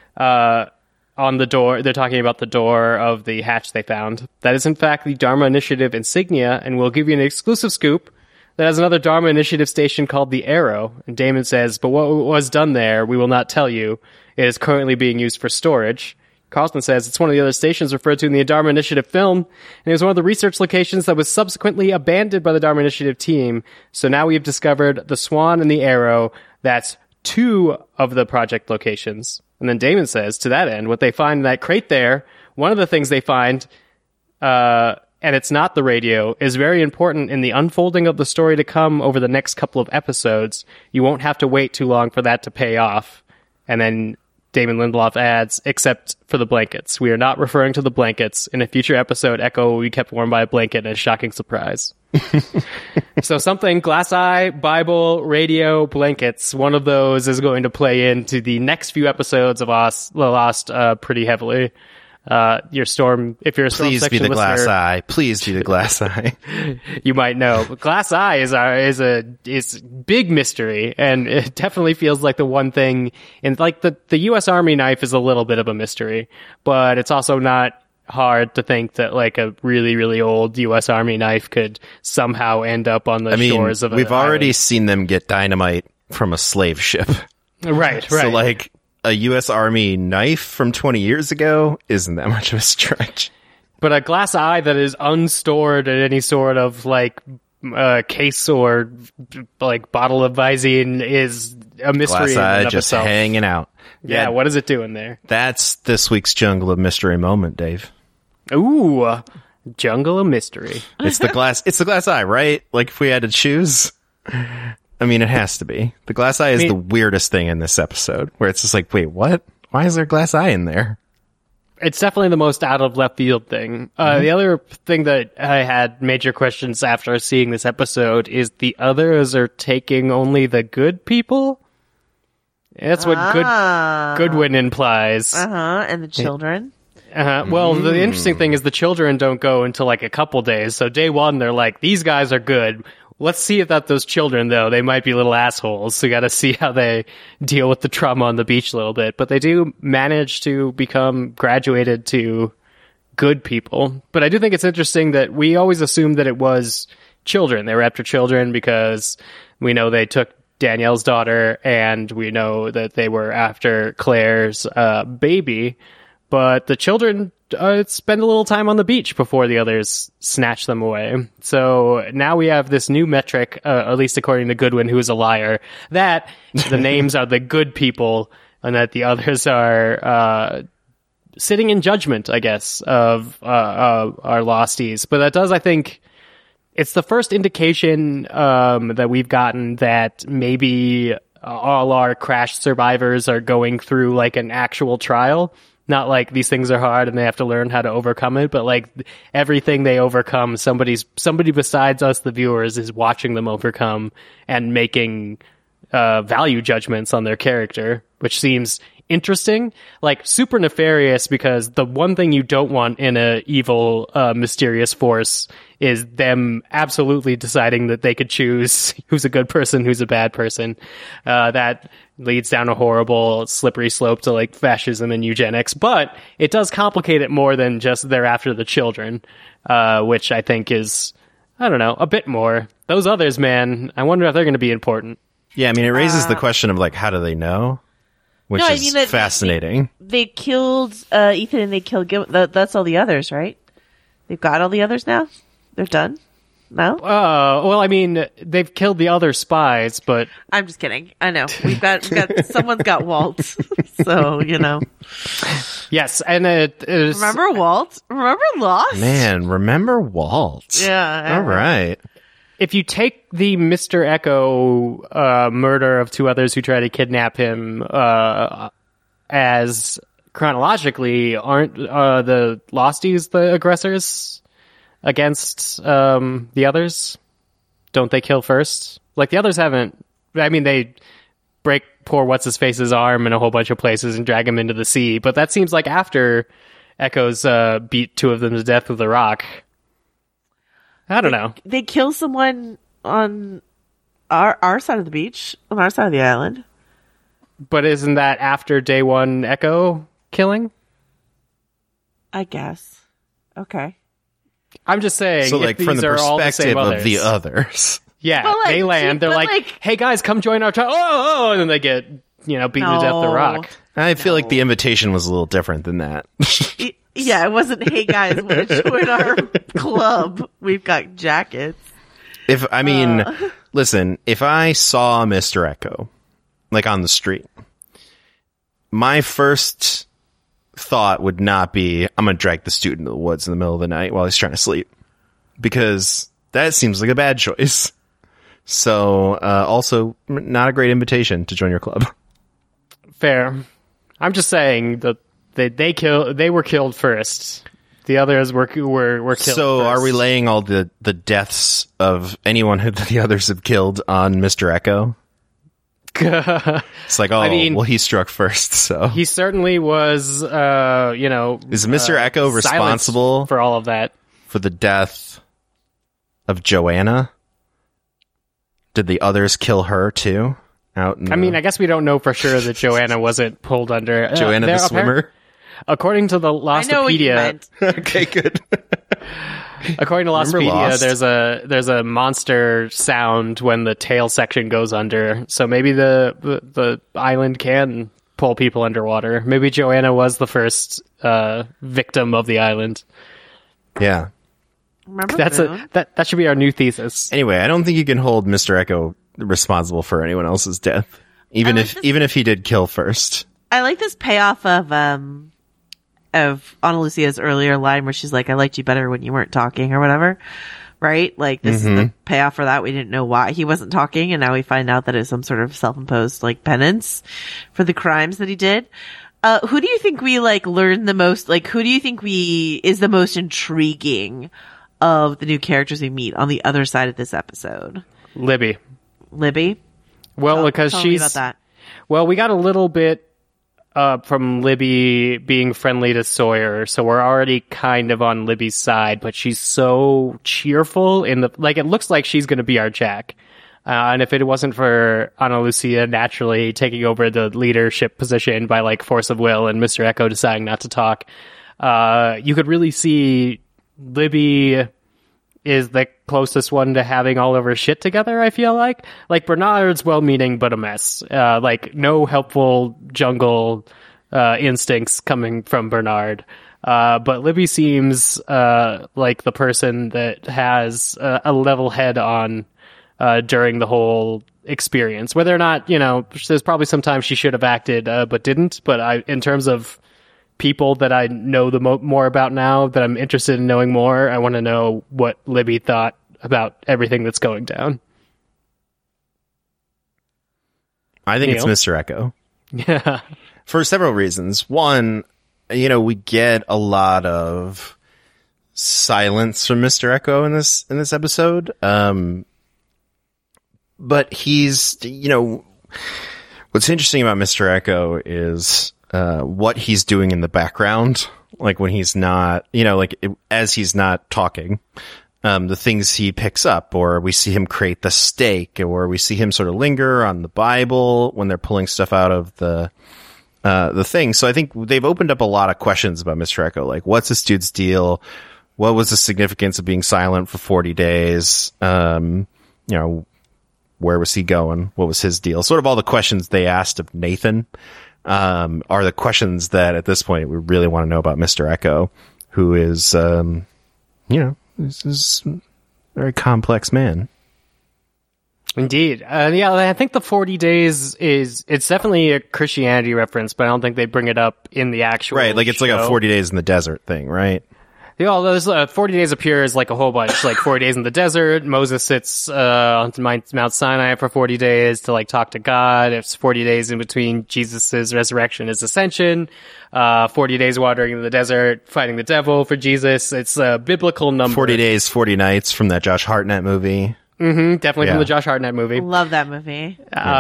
on the door, they're talking about the door of the hatch they found. That is in fact the Dharma Initiative insignia, and we'll give you an exclusive scoop that has another Dharma Initiative station called the Arrow. And Damon says, but what was done there, we will not tell you. It is currently being used for storage. Carlton says it's one of the other stations referred to in the Dharma Initiative film, and it was one of the research locations that was subsequently abandoned by the Dharma Initiative team. So now we've discovered the Swan and the Arrow. That's 2 of the project locations. And then Damon says, to that end, what they find in that crate there, one of the things they find, and it's not the radio, is very important in the unfolding of the story to come over the next couple of episodes. You won't have to wait too long for that to pay off. And then Damon Lindelof adds, except for the blankets. We are not referring to the blankets. In a future episode, Echo will be kept warm by a blanket in a shocking surprise. So something, glass eye, Bible, radio, blankets, one of those is going to play into the next few episodes of Lost pretty heavily. If you're a Storm Please section be the listener, glass eye. Please be the glass eye. You might know. But glass eye is a big mystery, and it definitely feels like the one thing in like the U.S. Army knife is a little bit of a mystery, but it's also not hard to think that like a really, really old U.S. Army knife could somehow end up on the shores of we've already seen them get dynamite from a slave ship. Right. So like a U.S. Army knife from 20 years ago isn't that much of a stretch. But a glass eye that is unstored at any sort of like case or like bottle of Visine is a mystery. Glass eye just hanging out. Yeah, what is it doing there? That's this week's Jungle of Mystery moment, Dave. Ooh, Jungle of Mystery. It's the glass eye, right? Like if we had to choose. I mean, it has to be. The glass eye is the weirdest thing in this episode, where it's just like, wait, what? Why is there a glass eye in there? It's definitely the most out of left field thing. The other thing that I had major questions after seeing this episode is the others are taking only the good people? That's what Goodwin implies. And the children. Well, the interesting thing is the children don't go until like a couple days. So day one, they're like, these guys are good. Let's see if those children, though, they might be little assholes. So we got to see how they deal with the trauma on the beach a little bit. But they do manage to become graduated to good people. But I do think it's interesting that we always assumed that it was children. They were after children because we know they took Danielle's daughter, and we know that they were after Claire's baby. But the children spend a little time on the beach before the others snatch them away. So now we have this new metric, at least according to Goodwin, who is a liar, that the names are the good people and that the others are sitting in judgment, I guess, of our losties. But that does, I think, it's the first indication that we've gotten that maybe all our crash survivors are going through like an actual trial. Not like these things are hard and they have to learn how to overcome it, but like everything they overcome, somebody besides us, the viewers, is watching them overcome and making value judgments on their character, which seems interesting, like super nefarious, because the one thing you don't want in a evil, mysterious force is them absolutely deciding that they could choose who's a good person, who's a bad person. That leads down a horrible, slippery slope to like fascism and eugenics, but it does complicate it more than just they're after the children, which I think is, I don't know, a bit more. Those others, man, I wonder if they're going to be important. Yeah, I mean, it raises the question of like, how do they know? Which is fascinating. They killed Ethan and they killed Gil. That's all the others, right? They've got all the others now? They're done? No? Well, I mean, they've killed the other spies, but... I'm just kidding. I know. We've got someone's got Walt. So, you know. Yes, and it is... Remember Walt? Remember Lost? Man, remember Walt? Yeah. All right. If you take the Mr. Echo murder of two others who try to kidnap him as chronologically, aren't the Losties the aggressors against the others? Don't they kill first? Like, the others haven't... I mean, they break poor What's-His-Face's arm in a whole bunch of places and drag him into the sea, but that seems like after Echo's beat two of them to death with a rock. I don't know. They kill someone on our side of the beach, on our side of the island. But isn't that after day one Echo killing? I guess. Okay. I'm just saying. So, like, from the perspective of the others. Yeah, like, they land. They're like, hey, guys, come join our trial. Oh, and then they get, beaten to death with a rock. I feel like the invitation was a little different than that. Yeah, it wasn't, hey guys, want to join our club? We've got jackets. Listen, if I saw Mr. Echo, like on the street, my first thought would not be, I'm going to drag the student into the woods in the middle of the night while he's trying to sleep. Because that seems like a bad choice. So, also, not a great invitation to join your club. Fair. I'm just saying that they were killed first. The others were killed. So first. Are we laying all the deaths of anyone who the others have killed on Mr. Echo? It's like, well, he struck first, so he certainly was. Is Mr. Echo responsible for all of that? For the death of Joanna? Did the others kill her too? I guess we don't know for sure that Joanna wasn't pulled under. Joanna the swimmer? According to the Lostopedia. Okay, good. According to Lostopedia, there's a monster sound when the tail section goes under. So maybe the island can pull people underwater. Maybe Joanna was the first victim of the island. Yeah. That should be our new thesis. Anyway, I don't think you can hold Mr. Echo responsible for anyone else's death, even if he did kill first. I like this payoff of Ana Lucia's earlier line where she's like, I liked you better when you weren't talking or whatever. right? Like, this is the payoff for that. We didn't know why he wasn't talking, and now we find out that it's some sort of self-imposed, like, penance for the crimes that he did. Who do you think we, like, learn the most? Like, who do you think is the most intriguing of the new characters we meet on the other side of this episode? Libby. Well, because tell me about that. Well, we got a little bit from Libby being friendly to Sawyer, so we're already kind of on Libby's side, but she's so cheerful it looks like she's going to be our Jack. And if it wasn't for Ana Lucia naturally taking over the leadership position by, like, force of will and Mr. Echo deciding not to talk, you could really see Libby is the closest one to having all of her shit together, I feel like. Like, Bernard's well-meaning, but a mess. Like, no helpful jungle instincts coming from Bernard. But Libby seems like the person that has a level head on during the whole experience. Whether or not, there's probably sometimes she should have acted but didn't. But in terms of people that I know more about now, that I'm interested in knowing more, I want to know what Libby thought about everything that's going down. I think it's Mr. Echo. Yeah. For several reasons. One, we get a lot of silence from Mr. Echo in this episode. But he's, what's interesting about Mr. Echo is what he's doing in the background. Like, when he's not, as he's not talking, the things he picks up, or we see him create the steak, or we see him sort of linger on the Bible when they're pulling stuff out of the thing. So I think they've opened up a lot of questions about Mr. Echo. Like, what's this dude's deal? What was the significance of being silent for 40 days? Where was he going? What was his deal? Sort of all the questions they asked of Nathan are the questions that at this point we really want to know about Mr. Echo, who is, is a very complex man. Indeed. I think the 40 days it's definitely a Christianity reference, but I don't think they bring it up in the actual Right, like it's show. like a 40 days in the desert thing, right? Yeah, although there's 40 days appears like a whole bunch, like 40 days in the desert. Moses sits on Mount Sinai for 40 days to, like, talk to God. It's 40 days in between Jesus' resurrection and his ascension. 40 days wandering in the desert, fighting the devil for Jesus. It's a biblical number. 40 days, 40 nights from that Josh Hartnett movie. Definitely from the Josh Hartnett movie. Love that movie.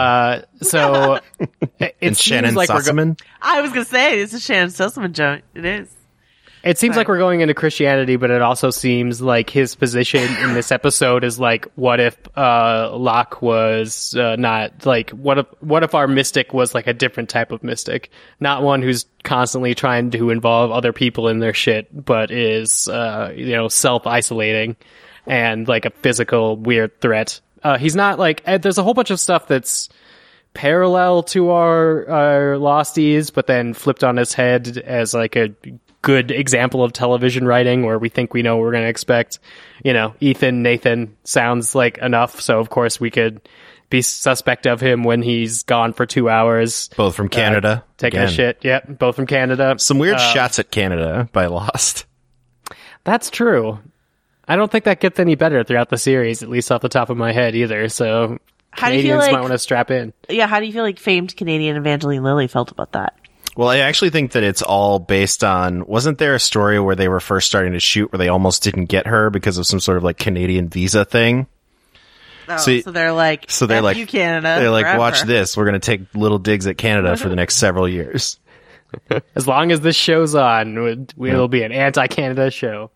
So it and seems Shannon like Sossaman. I was gonna say it's a Shannon Sossaman joke. It is. It seems like we're going into Christianity, but it also seems like his position in this episode is like, what if Locke was not like, what if our mystic was like a different type of mystic, not one who's constantly trying to involve other people in their shit, but is self-isolating and like a physical weird threat. He's not like, there's a whole bunch of stuff that's parallel to our Losties, but then flipped on its head as like a good example of television writing where we think we know what we're going to expect. Nathan sounds like enough, so of course we could be suspect of him when he's gone for 2 hours. Both from Canada. Taking a shit. Yep, both from Canada. Some weird shots at Canada by Lost. That's true. I don't think that gets any better throughout the series, at least off the top of my head either, so Canadians might want to strap in. Yeah, how do you feel like famed Canadian Evangeline Lilly felt about that? Well, I actually think that it's all based on, wasn't there a story where they were first starting to shoot where they almost didn't get her because of some sort of like Canadian visa thing? Oh, so they're like, you Canada. They're like, forever. watch this. We're going to take little digs at Canada for the next several years. As long as this show's on, we'll be an anti-Canada show.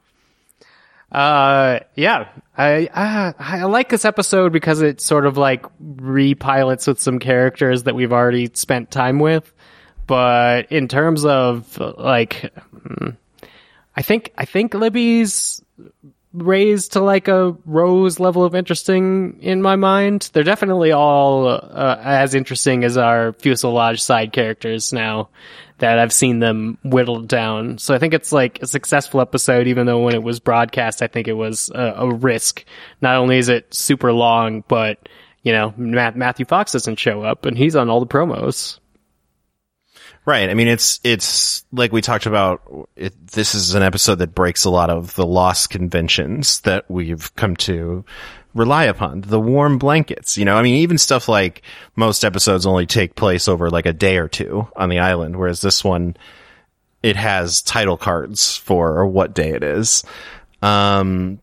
I like this episode because it sort of like repilots with some characters that we've already spent time with. But in terms of like, I think Libby's raised to like a Rose level of interesting in my mind. They're definitely all as interesting as our fuselage side characters now that I've seen them whittled down. So I think it's like a successful episode, even though when it was broadcast, I think it was a risk. Not only is it super long, but Matthew Fox doesn't show up and he's on all the promos. Right. I mean, it's like we talked about. This is an episode that breaks a lot of the Lost conventions that we've come to rely upon. The warm blankets, you know, I mean, even stuff like most episodes only take place over like a day or two on the island, whereas this one, it has title cards for what day it is. Yeah,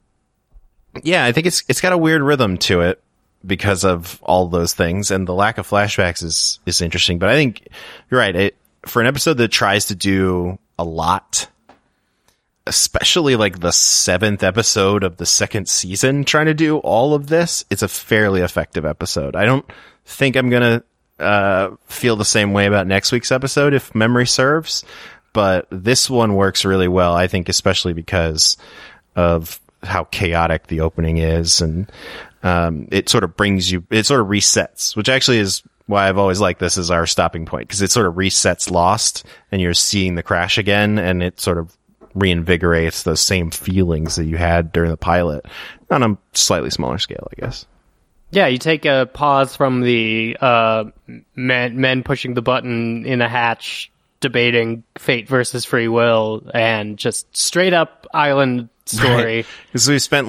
I think it's got a weird rhythm to it because of all those things, and the lack of flashbacks is interesting. But I think you're right. For an episode that tries to do a lot, especially like the 7th episode of the 2nd season, trying to do all of this, it's a fairly effective episode. I don't think I'm gonna feel the same way about next week's episode if memory serves, but this one works really well, I think, especially because of how chaotic the opening is, and it sort of resets, which actually is why I've always liked this as our stopping point, because it sort of resets Lost and you're seeing the crash again, and it sort of reinvigorates those same feelings that you had during the pilot on a slightly smaller scale, I guess. Yeah, you take a pause from the men pushing the button in a hatch, debating fate versus free will, and just straight up island story. Because we spent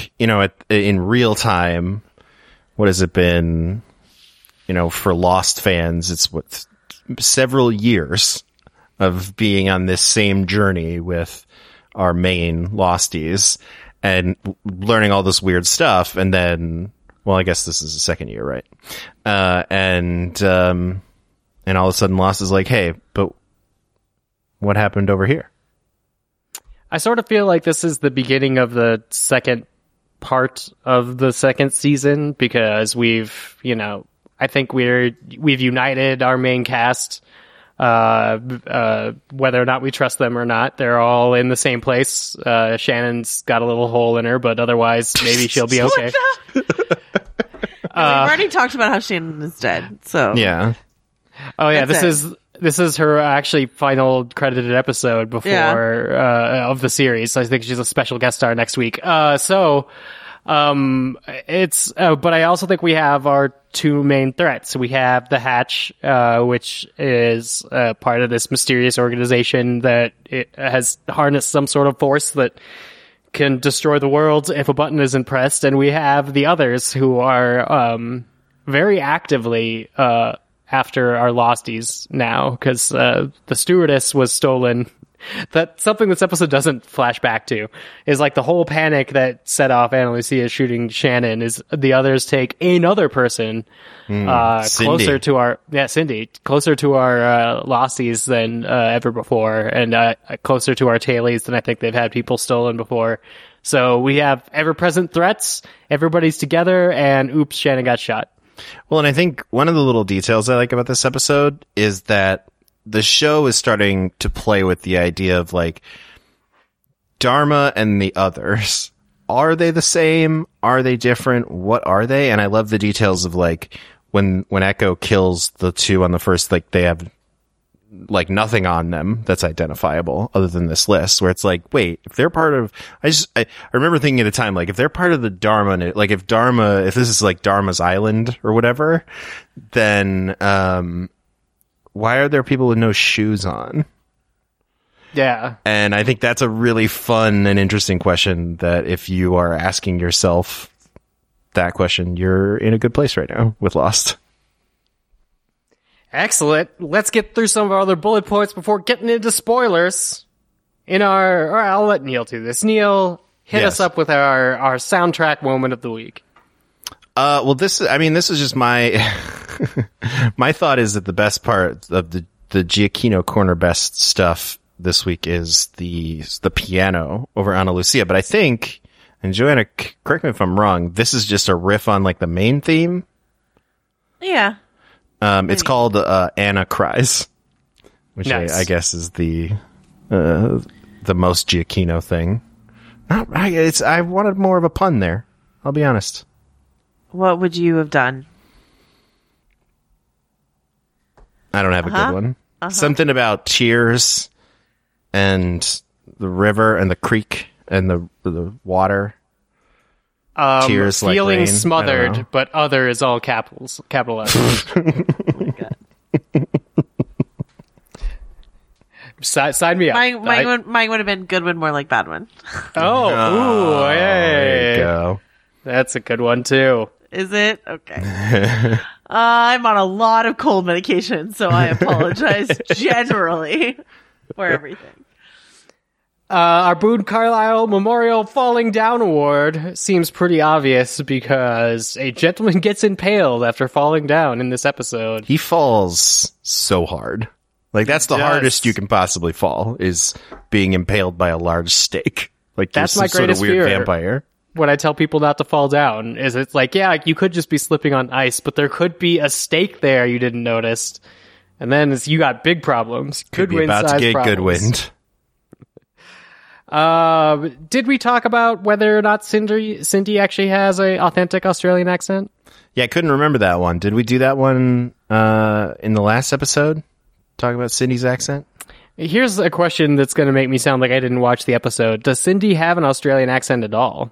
in real time, what has it been? For Lost fans, it's several years of being on this same journey with our main Losties and learning all this weird stuff. And then, well, I guess this is the 2nd year, right? And all of a sudden Lost is like, hey, but what happened over here? I sort of feel like this is the beginning of the second part of the 2nd season, because I think we've united our main cast, whether or not we trust them or not. They're all in the same place. Shannon's got a little hole in her, but otherwise maybe she'll be okay. We've already talked about how Shannon is dead, so. Yeah. Oh yeah, this is her actually final credited episode before, of the series. I think she's a special guest star next week. But I also think we have our 2 main threats. We have the Hatch, which is part of this mysterious organization that it has harnessed some sort of force that can destroy the world if a button isn't pressed. And we have the others who are very actively after our Losties now, because the stewardess was stolen. That's something this episode doesn't flash back to, is like the whole panic that set off Ana Lucia shooting Shannon is the others take another person closer to our Losties than ever before, and closer to our tailies than I think they've had people stolen before. So we have ever-present threats, everybody's together, and oops, Shannon got shot. Well, and I think one of the little details I like about this episode is that the show is starting to play with the idea of like Dharma and the others. Are they the same? Are they different? What are they? And I love the details of like when Echo kills the 2 on the first, like they have like nothing on them that's identifiable other than this list, where it's like, wait, if they're part of, I remember thinking at the time, like if they're part of the Dharma, like if this is like Dharma's island or whatever, then, why are there people with no shoes on? Yeah. And I think that's a really fun and interesting question that if you are asking yourself that question, you're in a good place right now with Lost. Excellent. Let's get through some of our other bullet points before getting into spoilers. I'll let Neil do this. Neil, hit us up with our soundtrack moment of the week. Well, this is just my, my thought is that the best part of the Giacchino Corner Best stuff this week is the piano over Ana Lucia. But I think, and Joanna, correct me if I'm wrong, this is just a riff on like the main theme. Yeah. It's called, Anna Cries, which nice. I guess is the most Giacchino thing. I wanted more of a pun there. I'll be honest. What would you have done? I don't have a good one. Something about tears and the river and the creek and the water. Tears like feeling rain. Smothered, but other is all capitalized. Oh my God. Sign me up. Mine would have been good one, more like bad one. Oh, ooh, hey. There you go. That's a good one too. Is it? Okay. I'm on a lot of cold medication, so I apologize generally for everything. Our Boone Carlyle Memorial Falling Down Award seems pretty obvious because a gentleman gets impaled after falling down in this episode. He falls so hard. Like, that's the hardest you can possibly fall, is being impaled by a large stake. Like, that's my sort greatest of weird fear. vampire. When I tell people not to fall down, is it's like, yeah, you could just be slipping on ice, but there could be a stake there you didn't notice. And then you got big problems. Could be about to get good wind. Did we talk about whether or not Cindy actually has a authentic Australian accent? Yeah, I couldn't remember that one. Did we do that one in the last episode? Talk about Cindy's accent? Here's a question that's going to make me sound like I didn't watch the episode. Does Cindy have an Australian accent at all?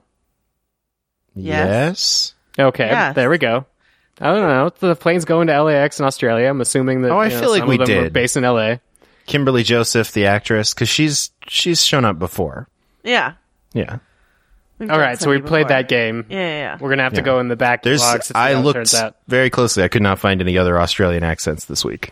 Yes. Okay, yes. There we go. I don't know. The plane's going to LAX in Australia. I'm assuming that I feel like some we of them did. were based in LA. Kimberly Joseph, the actress, because she's shown up before. Yeah. Yeah. We've All done right, so we Cindy played before. that game. Yeah. We're going to have to go in the back logs to see I how it looked turns out. very closely. I could not find any other Australian accents this week.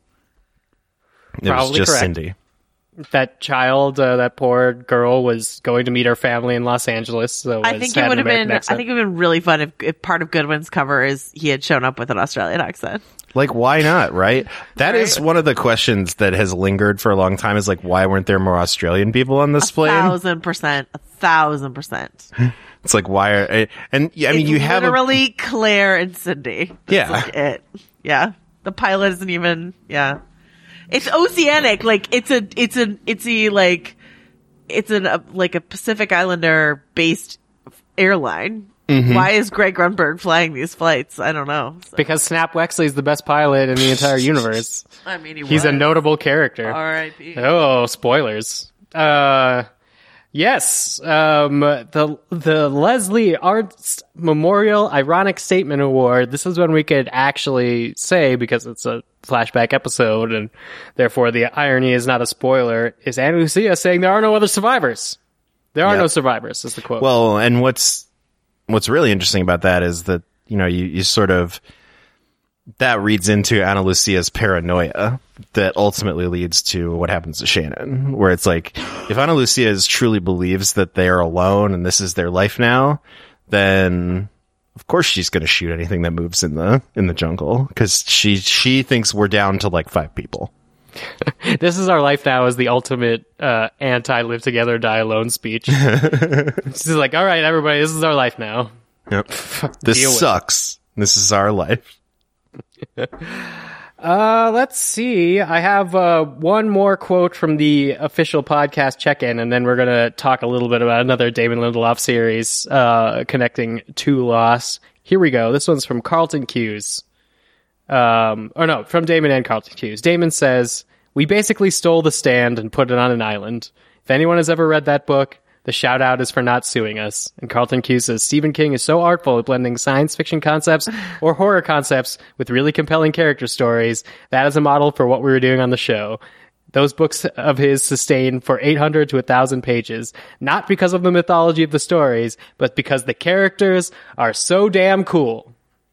It was Probably just correct. Cindy. That child, that poor girl, was going to meet her family in Los Angeles. So I think it would have been. I think it would have been really fun if part of Goodwin's cover is he had shown up with an Australian accent. Like, why not, right? That is one of the questions that has lingered for a long time, is like, why weren't there more Australian people on this plane? 1,000%. 1,000%. It's like, why are... And, yeah, I mean, you have... literally Claire and Cindy. That's like it. Yeah. The pilot isn't even... Yeah. It's oceanic. Like, it's a Pacific Islander based airline. Mm-hmm. Why is Greg Grunberg flying these flights? I don't know. So. Because Snap Wexley is the best pilot in the entire universe. I mean, he's a notable character. R.I.P. Oh, spoilers. Yes. The Leslie Arts Memorial Ironic Statement Award. This is when we could actually say, because it's a flashback episode and therefore the irony is not a spoiler, is Ana Lucia saying there are no other survivors. There are no survivors, is the quote. Well, and what's really interesting about that is that, you know, you sort of, that reads into Ana Lucia's paranoia that ultimately leads to what happens to Shannon, where it's like, if Ana Lucia truly believes that they're alone and this is their life now, then of course she's going to shoot anything that moves in the jungle, because she thinks we're down to like 5 people. This is our life now is the ultimate anti-live together, die alone speech. She's like, all right, everybody, this is our life now. Yep. This sucks. This is our life. Let's see. I have one more quote from the official podcast check-in, and then we're going to talk a little bit about another Damon Lindelof series connecting to Lost. Here we go. This one's from Carlton Cuse. From Damon and Carlton Cuse. Damon says, "We basically stole The Stand and put it on an island. If anyone has ever read that book, the shout out is for not suing us." And Carlton Cuse says, "Stephen King is so artful at blending science fiction concepts or horror concepts with really compelling character stories. That is a model for what we were doing on the show. Those books of his sustain for 800 to 1,000 pages, not because of the mythology of the stories, but because the characters are so damn cool."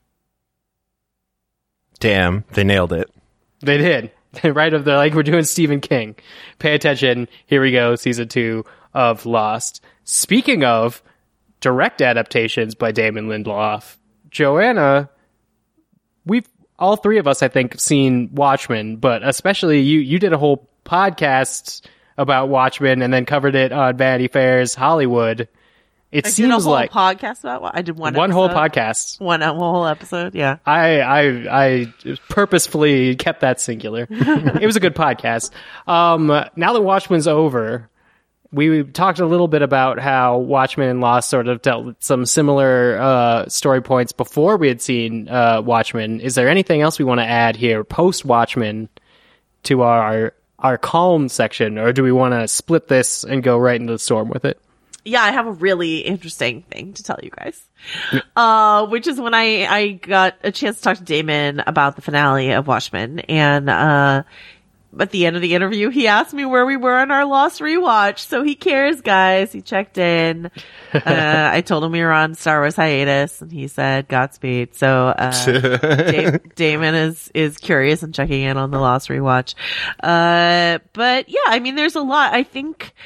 Damn, they nailed it. They did. They're like, we're doing Stephen King. Pay attention. Here we go. Season 2 of Lost. Speaking of direct adaptations by Damon Lindelof, Joanna, we've all three of us, I think, seen Watchmen, but especially you did a whole podcast about Watchmen and then covered it on Vanity Fair's Hollywood. It seems like podcast about I did one whole podcast, one whole episode. Yeah, I purposefully kept that singular. It was a good podcast. Now that Watchmen's over, we talked a little bit about how Watchmen and Lost sort of dealt with some similar story points before we had seen Watchmen. Is there anything else we want to add here post Watchmen to our calm section, or do we want to split this and go right into the storm with it? Yeah, I have a really interesting thing to tell you guys, which is when I got a chance to talk to Damon about the finale of Watchmen, and at the end of the interview, he asked me where we were on our Lost rewatch. So he cares, guys. He checked in. I told him we were on Star Wars hiatus, and he said Godspeed. So Damon is curious and checking in on the Lost rewatch. But yeah, I mean, there's a lot. I think,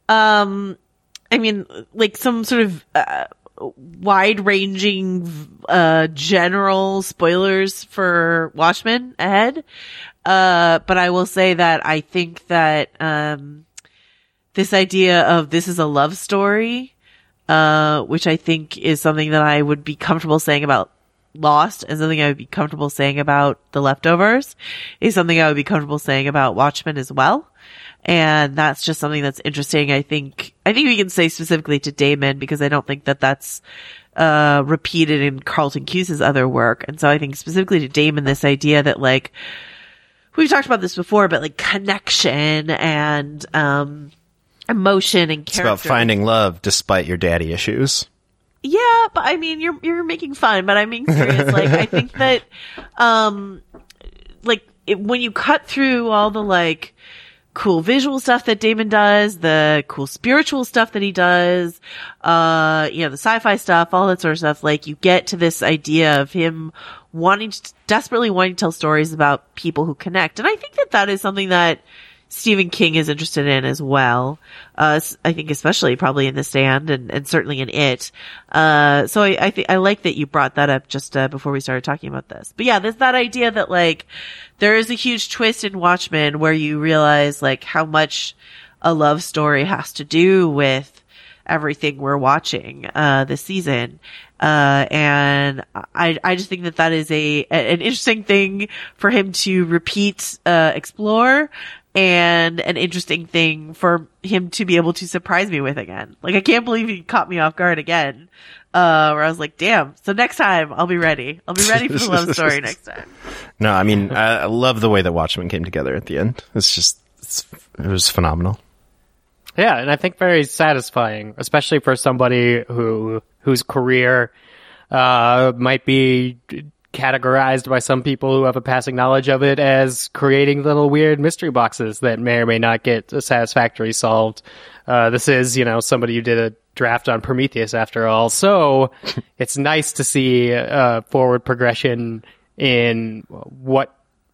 like some sort of wide-ranging general spoilers for Watchmen ahead. But I will say that I think that this idea of this is a love story, which I think is something that I would be comfortable saying about Lost, and something I would be comfortable saying about The Leftovers, is something I would be comfortable saying about Watchmen as well. And that's just something that's interesting. I think we can say specifically to Damon, because I don't think that that's repeated in Carlton Cuse's other work. And so I think specifically to Damon, this idea that, like, we've talked about this before, but like connection and emotion and character. It's about finding love despite your daddy issues. Yeah, but I mean, you're making fun, but I'm being serious. Like, I think that, when you cut through all the, like, cool visual stuff that Damon does, the cool spiritual stuff that he does, the sci-fi stuff, all that sort of stuff, like, you get to this idea of him desperately wanting to tell stories about people who connect. And I think that is something that Stephen King is interested in as well. I think especially probably in The Stand and certainly in It. So I think I like that you brought that up just before we started talking about this. But yeah, there's that idea that, like, there is a huge twist in Watchmen where you realize, like, how much a love story has to do with everything we're watching this season. And I just think that is an interesting thing for him to repeat, explore, and an interesting thing for him to be able to surprise me with again. Like, I can't believe he caught me off guard again, where I was like, damn, so next time I'll be ready. I'll be ready for the love story next time. No, I mean, I love the way that Watchmen came together at the end. It was phenomenal. Yeah, and I think very satisfying, especially for somebody whose career might be categorized by some people who have a passing knowledge of it as creating little weird mystery boxes that may or may not get satisfactorily solved. This is, somebody who did a draft on Prometheus after all. So it's nice to see forward progression in what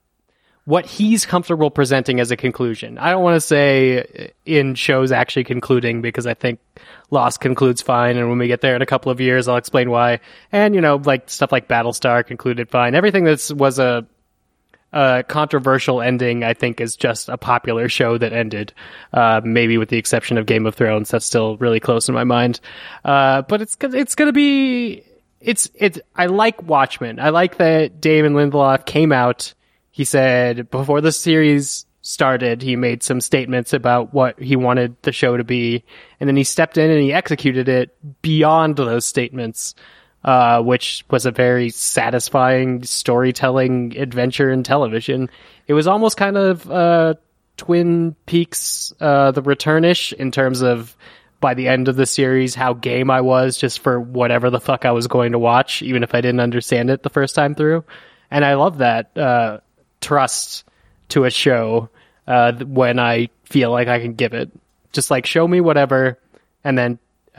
he's comfortable presenting as a conclusion. I don't want to say in shows actually concluding, because I think Lost concludes fine, and when we get there in a couple of years, I'll explain why. And, like stuff like Battlestar concluded fine. Everything that was a controversial ending, I think, is just a popular show that ended. Maybe with the exception of Game of Thrones, that's still really close in my mind. But it's gonna be, I like Watchmen. I like that Damon Lindelof came out. He said before the series started, he made some statements about what he wanted the show to be, and then he stepped in and he executed it beyond those statements, which was a very satisfying storytelling adventure in television. It was almost kind of Twin Peaks, The Return-ish, in terms of, by the end of the series, how game I was just for whatever the fuck I was going to watch, even if I didn't understand it the first time through. And I love that trust to a show when I feel like I can give it. Just like, show me whatever, and then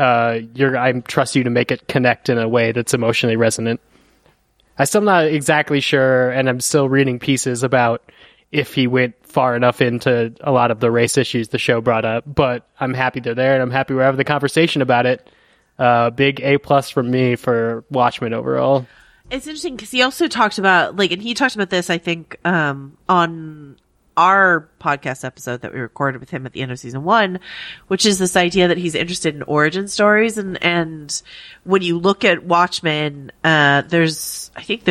I trust you to make it connect in a way that's emotionally resonant. I'm still not exactly sure, and I'm still reading pieces about if he went far enough into a lot of the race issues the show brought up, but I'm happy they're there, and I'm happy we're having the conversation about it. Big A+ from me for Watchmen overall. It's interesting because he also talked about, and he talked about this, I think, on our podcast episode that we recorded with him at the end of season 1, which is this idea that he's interested in origin stories. And when you look at Watchmen, there's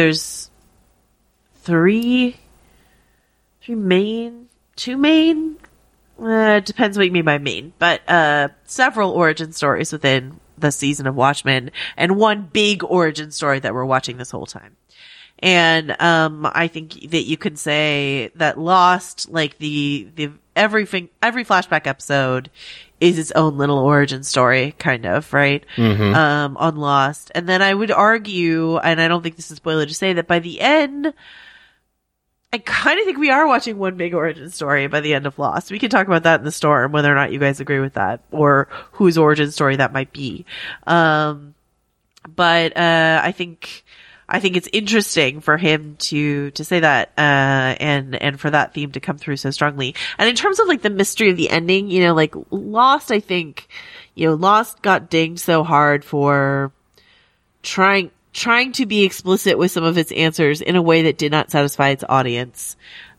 two main, depends what you mean by main, but, several origin stories within the season of Watchmen, and one big origin story that we're watching this whole time. And I think that you can say that Lost, like the every flashback episode is its own little origin story, kind of, right? Mm-hmm. On Lost. And then I would argue, and I don't think this is spoiler to say, that by the end, I kind of think we are watching one big origin story by the end of Lost. We can talk about that in the storm, whether or not you guys agree with that, or whose origin story that might be. But I think it's interesting for him to say that, and for that theme to come through so strongly. And in terms of like the mystery of the ending, you know, like Lost, I think, you know, Lost got dinged so hard for trying to be explicit with some of its answers in a way that did not satisfy its audience.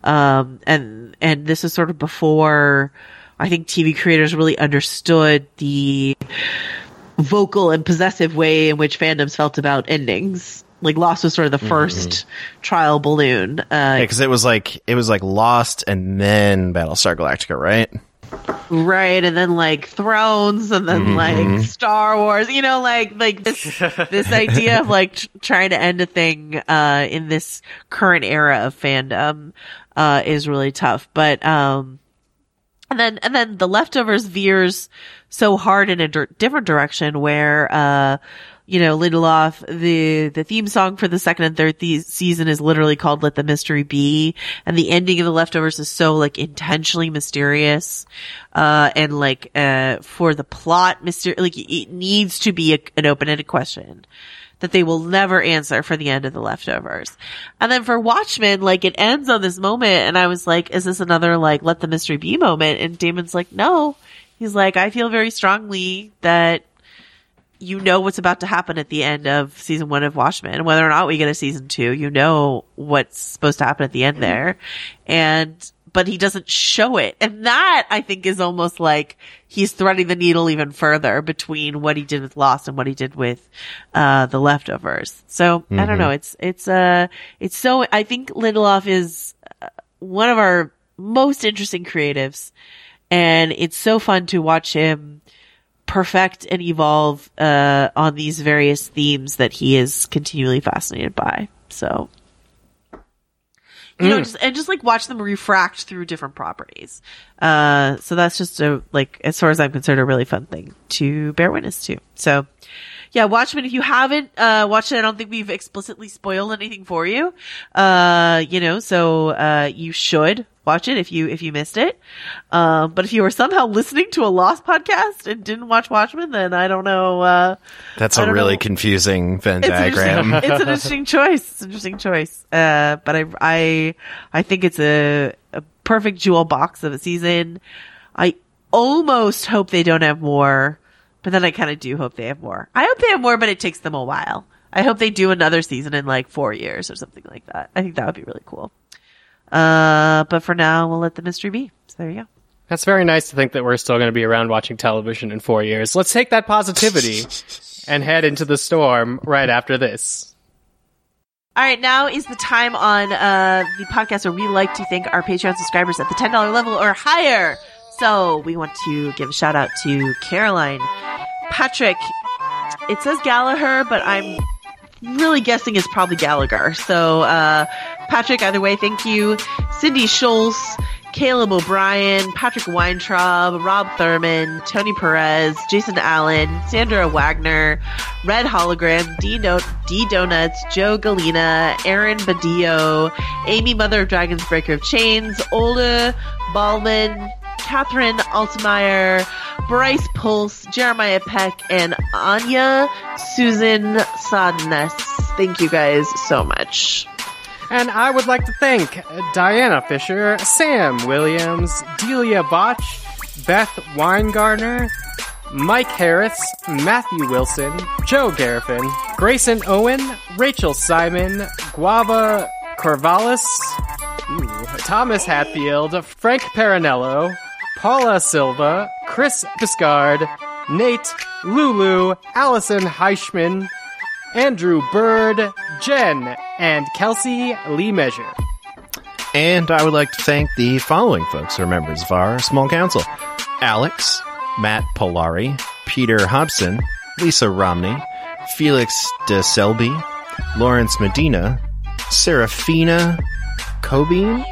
And this is sort of before I think TV creators really understood the vocal and possessive way in which fandoms felt about endings. Like Lost was sort of the first trial balloon. Because it was like Lost and then Battlestar Galactica, right? Right, and then like Thrones, and then like Star Wars. You know, like this idea of like trying to end a thing in this current era of fandom is really tough. But and then The Leftovers veers so hard in a different direction where you know, Lindelof, the theme song for the second and third season is literally called Let the Mystery Be. And the ending of The Leftovers is so like intentionally mysterious. And like, for the plot, like it needs to be an open-ended question that they will never answer for the end of The Leftovers. And then for Watchmen, like it ends on this moment and I was like, is this another like Let the Mystery Be moment? And Damon's like, no. He's like, I feel very strongly that you know what's about to happen at the end of season 1 of Watchmen. Whether or not we get a season 2, you know what's supposed to happen at the end there. But he doesn't show it. And that, I think, is almost like he's threading the needle even further between what he did with Lost and what he did with, The Leftovers. So, I don't know. It's so, I think Lindelof is one of our most interesting creatives. And it's so fun to watch him perfect and evolve on these various themes that he is continually fascinated by. So, you know, just like watch them refract through different properties. So that's just as far as I'm concerned, a really fun thing to bear witness to. So, yeah, Watchmen, if you haven't watched it, I don't think we've explicitly spoiled anything for you. You know, so you should watch it if you missed it. But if you were somehow listening to a Lost podcast and didn't watch Watchmen, then I don't know. That's a really confusing Venn diagram. It's an interesting choice. But I think it's a perfect jewel box of a season. I almost hope they don't have more, but then I kind of do hope they have more. I hope they have more, but it takes them a while. I hope they do another season in like 4 years or something like that. I think that would be really cool. But for now, we'll let the mystery be. So there you go. That's very nice to think that we're still going to be around watching television in 4 years. Let's take that positivity and head into the storm right after this. All right, now is the time on the podcast where we like to thank our Patreon subscribers at the $10 level or higher. So we want to give a shout out to Caroline, Patrick. It says Gallagher, but I'm really guessing it's probably Gallagher. So, Patrick, either way, thank you. Cindy Schultz, Caleb O'Brien, Patrick Weintraub, Rob Thurman, Tony Perez, Jason Allen, Sandra Wagner, Red Hologram, D Donuts, Joe Galena, Aaron Badillo, Amy Mother of Dragons, Breaker of Chains, Olga Ballman, Catherine Altmeyer, Bryce Pulse, Jeremiah Peck, and Anya Susan Sadness. Thank you guys so much. And I would like to thank Diana Fisher, Sam Williams, Delia Botch, Beth Weingartner, Mike Harris, Matthew Wilson, Joe Garifin, Grayson Owen, Rachel Simon, Guava Corvallis, Thomas Hatfield, Frank Paranello, Paula Silva, Chris Biscard, Nate, Lulu, Allison Heichman, Andrew Bird, Jen, and Kelsey Lee Measure. And I would like to thank the following folks who are members of our small council. Alex, Matt Polari, Peter Hobson, Lisa Romney, Felix De Selby, Lawrence Medina, Serafina Cobean,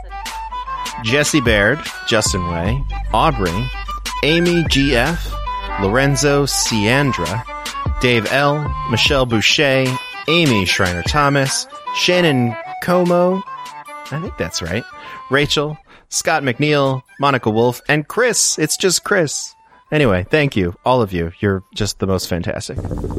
Jesse Baird, Justin Way, Aubrey, Amy GF, Lorenzo Ciandra, Dave L, Michelle Boucher, Amy Schreiner Thomas, Shannon Como, I think that's right. Rachel, Scott McNeil, Monica Wolf, and Chris. It's just Chris. Anyway, thank you, all of you. You're just the most fantastic.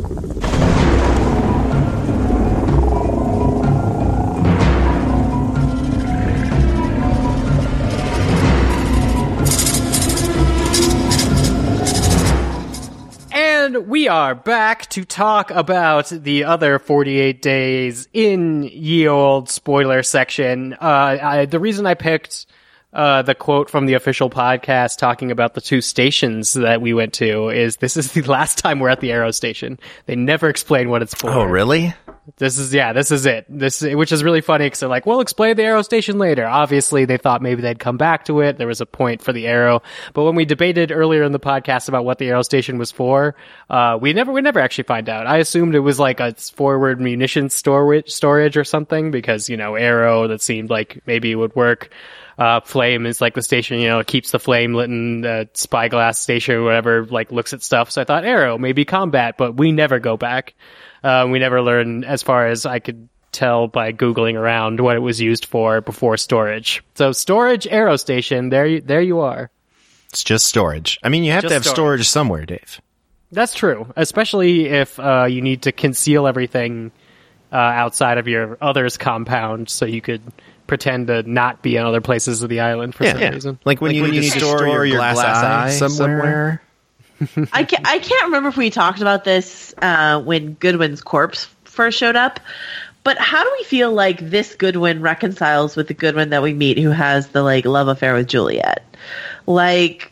And we are back to talk about the other 48 days in ye old spoiler section. The reason I picked the quote from the official podcast talking about the 2 stations that we went to is this is the last time we're at the Arrow station. They never explain what it's for. Oh, really? This is it. Which is really funny because they're like, we'll explain the Arrow station later. Obviously, they thought maybe they'd come back to it. There was a point for the Arrow. But when we debated earlier in the podcast about what the Arrow station was for, we never actually find out. I assumed it was like a forward munition storage or something because, Arrow, that seemed like maybe it would work. Flame is like the station, it keeps the flame lit in the spyglass station or whatever, like looks at stuff. So I thought Arrow, maybe combat, but we never go back. We never learn, as far as I could tell by Googling around, what it was used for before storage. So storage, Arrow station, there you are. It's just storage. I mean, you have to have storage somewhere, Dave. That's true, especially if you need to conceal everything outside of your other's compound so you could pretend to not be in other places of the island for some reason. Like when you need to store your glass eye somewhere. I can't remember if we talked about this when Goodwin's corpse first showed up, but how do we feel like this Goodwin reconciles with the Goodwin that we meet who has the love affair with Juliet? Like,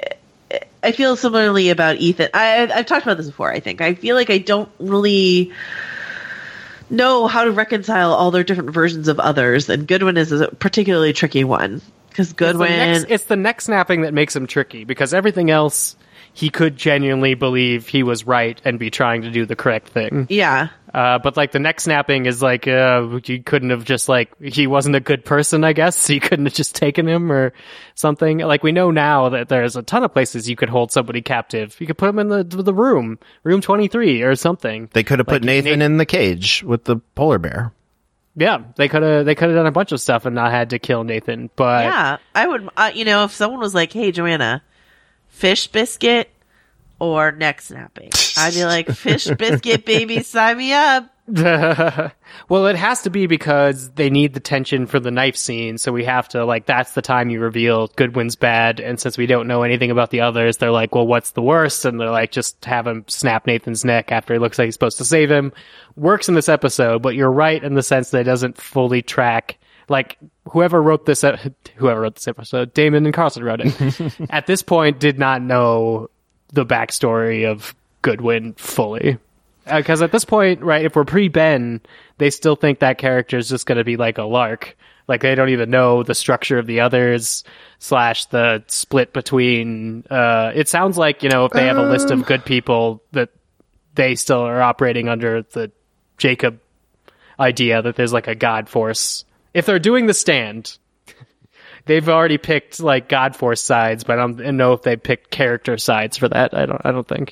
I feel similarly about Ethan. I've talked about this before, I think. I feel like I don't really know how to reconcile all their different versions of others, and Goodwin is a particularly tricky one. Because Goodwin... It's the neck snapping that makes him tricky, because everything else... he could genuinely believe he was right and be trying to do the correct thing. Yeah. But the neck snapping is you couldn't have just he wasn't a good person, I guess. So you couldn't have just taken him or something. We know now that there's a ton of places you could hold somebody captive. You could put him in the room 23 or something. They could have put Nathan in the cage with the polar bear. Yeah, they could have done a bunch of stuff and not had to kill Nathan. But yeah, I would, if someone was like, "Hey, Joanna, fish biscuit or neck snapping," I'd be like, "Fish biscuit, baby, sign me up." Well, it has to be because they need the tension for the knife scene, so we have to, that's the time you reveal Goodwin's bad, and since we don't know anything about the others, they're like, well, what's the worst? And they're like, just have him snap Nathan's neck after he looks like he's supposed to save him. Works in this episode, but you're right in the sense that it doesn't fully track. Whoever wrote this episode, Damon and Carlson wrote it, at this point did not know the backstory of Goodwin fully. Because at this point, right, if we're pre-Ben, they still think that character is just going to be a lark. They don't even know the structure of the others / the split between... it sounds like, if they have a list of good people, that they still are operating under the Jacob idea that there's a God force. If they're doing The Stand, they've already picked God force sides, but I don't know if they picked character sides for that. I don't think.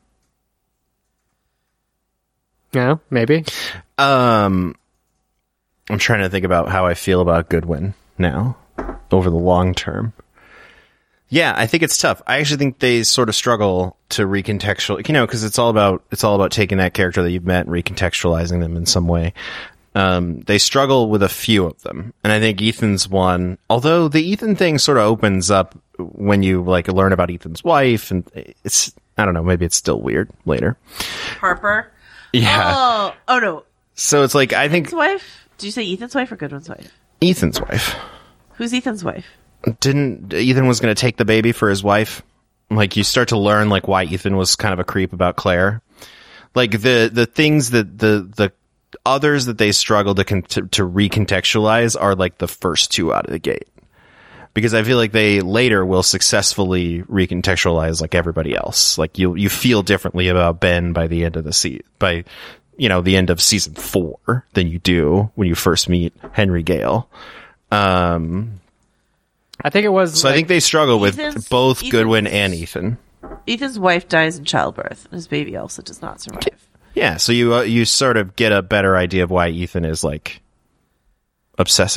Yeah, maybe. I'm trying to think about how I feel about Goodwin now over the long term. Yeah, I think it's tough. I actually think they sort of struggle to recontextual, because it's all about taking that character that you've met and recontextualizing them in some way. They struggle with a few of them, and I think Ethan's one. Although the Ethan thing sort of opens up when you learn about Ethan's wife, and it's, I don't know, maybe it's still weird later. Harper. Yeah. Oh no. So it's I think Ethan's wife. Did you say Ethan's wife or Goodwin's wife? Ethan's wife. Who's Ethan's wife? Didn't Ethan was going to take the baby for his wife? You start to learn why Ethan was kind of a creep about Claire. The things that the others that they struggle to recontextualize are the first two out of the gate. Because I feel like they later will successfully recontextualize everybody else. You feel differently about Ben by the end of the the end of season 4 than you do when you first meet Henry Gale. I think it was. So I think they struggle with both Goodwin and Ethan. Ethan's wife dies in childbirth, and his baby also does not survive. Yeah, so you sort of get a better idea of why Ethan is obsessive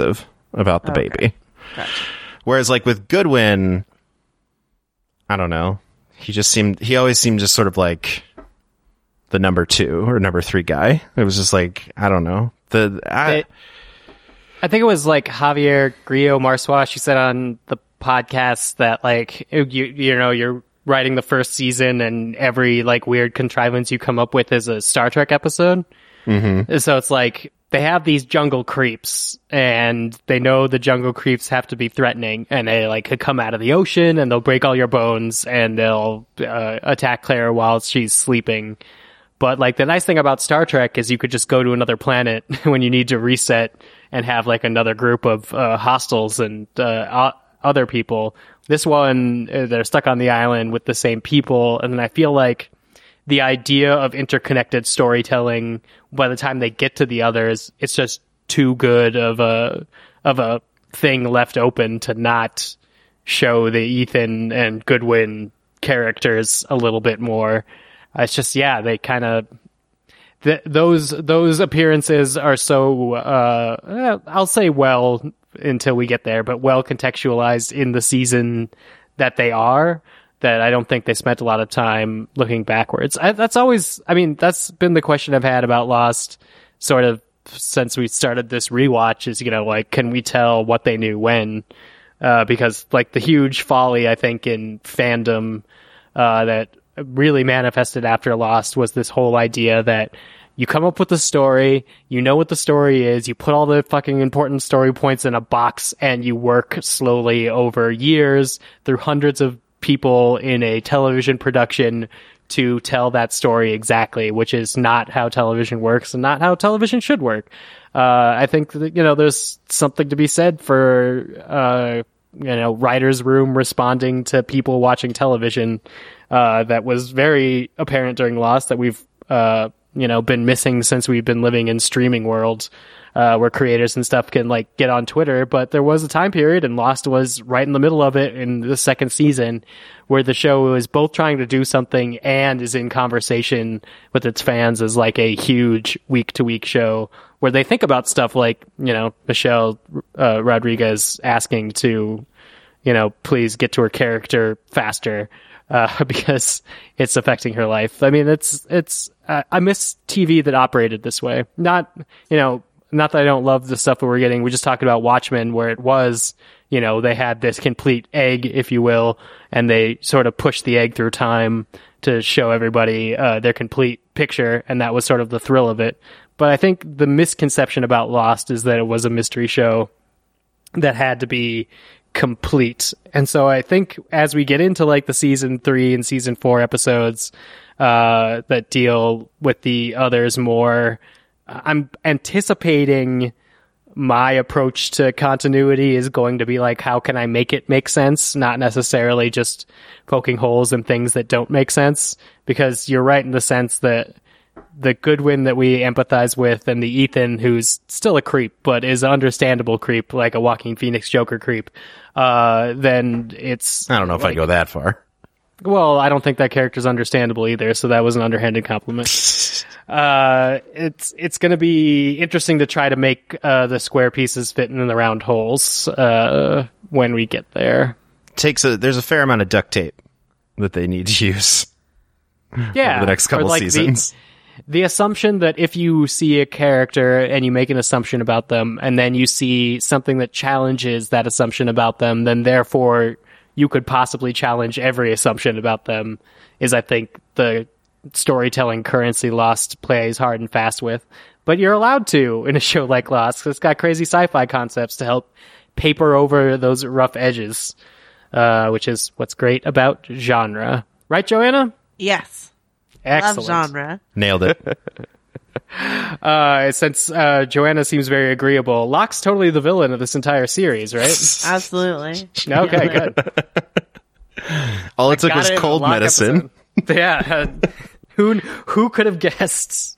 about the baby. Gotcha. Whereas like with Goodwin, I don't know. He always seemed just sort of like the number 2 or number 3 guy. It was just like, I don't know. I think it was like Javier Grillo-Marçois. She said on the podcast that like, you know, you're writing the first season and every like weird contrivance you come up with is a Star Trek episode. Mm-hmm. So it's like they have these jungle creeps and they know the jungle creeps have to be threatening and they like could come out of the ocean and they'll break all your bones and they'll attack Claire while she's sleeping. But like the nice thing about Star Trek is you could just go to another planet when you need to reset and have like another group of hostiles and other people. This one, they're stuck on the island with the same people, and I feel like the idea of interconnected storytelling, by the time they get to the others, it's just too good of a thing left open to not show the Ethan and Goodwin characters a little bit more. It's just, yeah, they kind of those appearances are so I'll say well until we get there, but well contextualized in the season that they are, that I don't think they spent a lot of time looking backwards. That's been the question I've had about Lost sort of since we started this rewatch is, you know, like, can we tell what they knew when? Because like the huge folly, I think, in fandom that really manifested after Lost was this whole idea that you come up with a story, you know what the story is, you put all the fucking important story points in a box, and you work slowly over years through hundreds of people in a television production to tell that story exactly, which is not how television works and not how television should work. I think that, you know, there's something to be said for, you know, writer's room responding to people watching television, that was very apparent during Lost that we've, you know, been missing since we've been living in streaming worlds, where creators and stuff can like get on Twitter. But there was a time period, and Lost was right in the middle of it in the second season, where the show is both trying to do something and is in conversation with its fans as like a huge week to week show where they think about stuff like, you know, Michelle Rodriguez asking to, you know, please get to her character faster. Because it's affecting her life. I mean, I miss TV that operated this way. Not that I don't love the stuff that we're getting. We just talked about Watchmen, where it was, you know, they had this complete egg, if you will, and they sort of pushed the egg through time to show everybody their complete picture, and that was sort of the thrill of it. But I think the misconception about Lost is that it was a mystery show that had to be complete. And so I think as we get into like the season 3 and season 4 episodes that deal with the others more, I'm anticipating my approach to continuity is going to be like, how can I make it make sense? Not necessarily just poking holes in things that don't make sense, because you're right in the sense that the Goodwin that we empathize with and the Ethan, who's still a creep, but is an understandable creep, like a Joaquin Phoenix Joker creep, then it's... I don't know if I'd go that far. Well, I don't think that character's understandable either, so that was an underhanded compliment. It's going to be interesting to try to make the square pieces fit in the round holes when we get there. There's a fair amount of duct tape that they need to use. Yeah, over the next couple seasons. The assumption that if you see a character and you make an assumption about them, and then you see something that challenges that assumption about them, then therefore you could possibly challenge every assumption about them, is, I think, the storytelling currency Lost plays hard and fast with. But you're allowed to in a show like Lost, because it's got crazy sci-fi concepts to help paper over those rough edges, which is what's great about genre. Right, Joanna? Yes. Excellent. Love genre. Nailed it. Since Joanna seems very agreeable, Locke's totally the villain of this entire series, right? Absolutely. Okay, good. All it took was cold medicine. Yeah. Who could have guessed?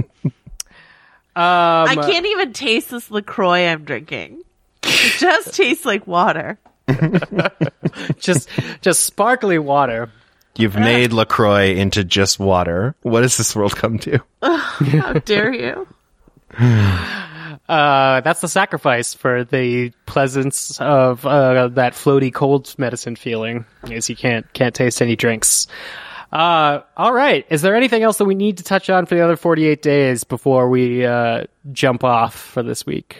I can't even taste this LaCroix I'm drinking. It just tastes like water. just sparkly water. You've made LaCroix into just water. What has this world come to? How dare you? That's the sacrifice for the pleasance of that floaty cold medicine feeling, is you can't taste any drinks. All right. Is there anything else that we need to touch on for the other 48 days before we jump off for this week?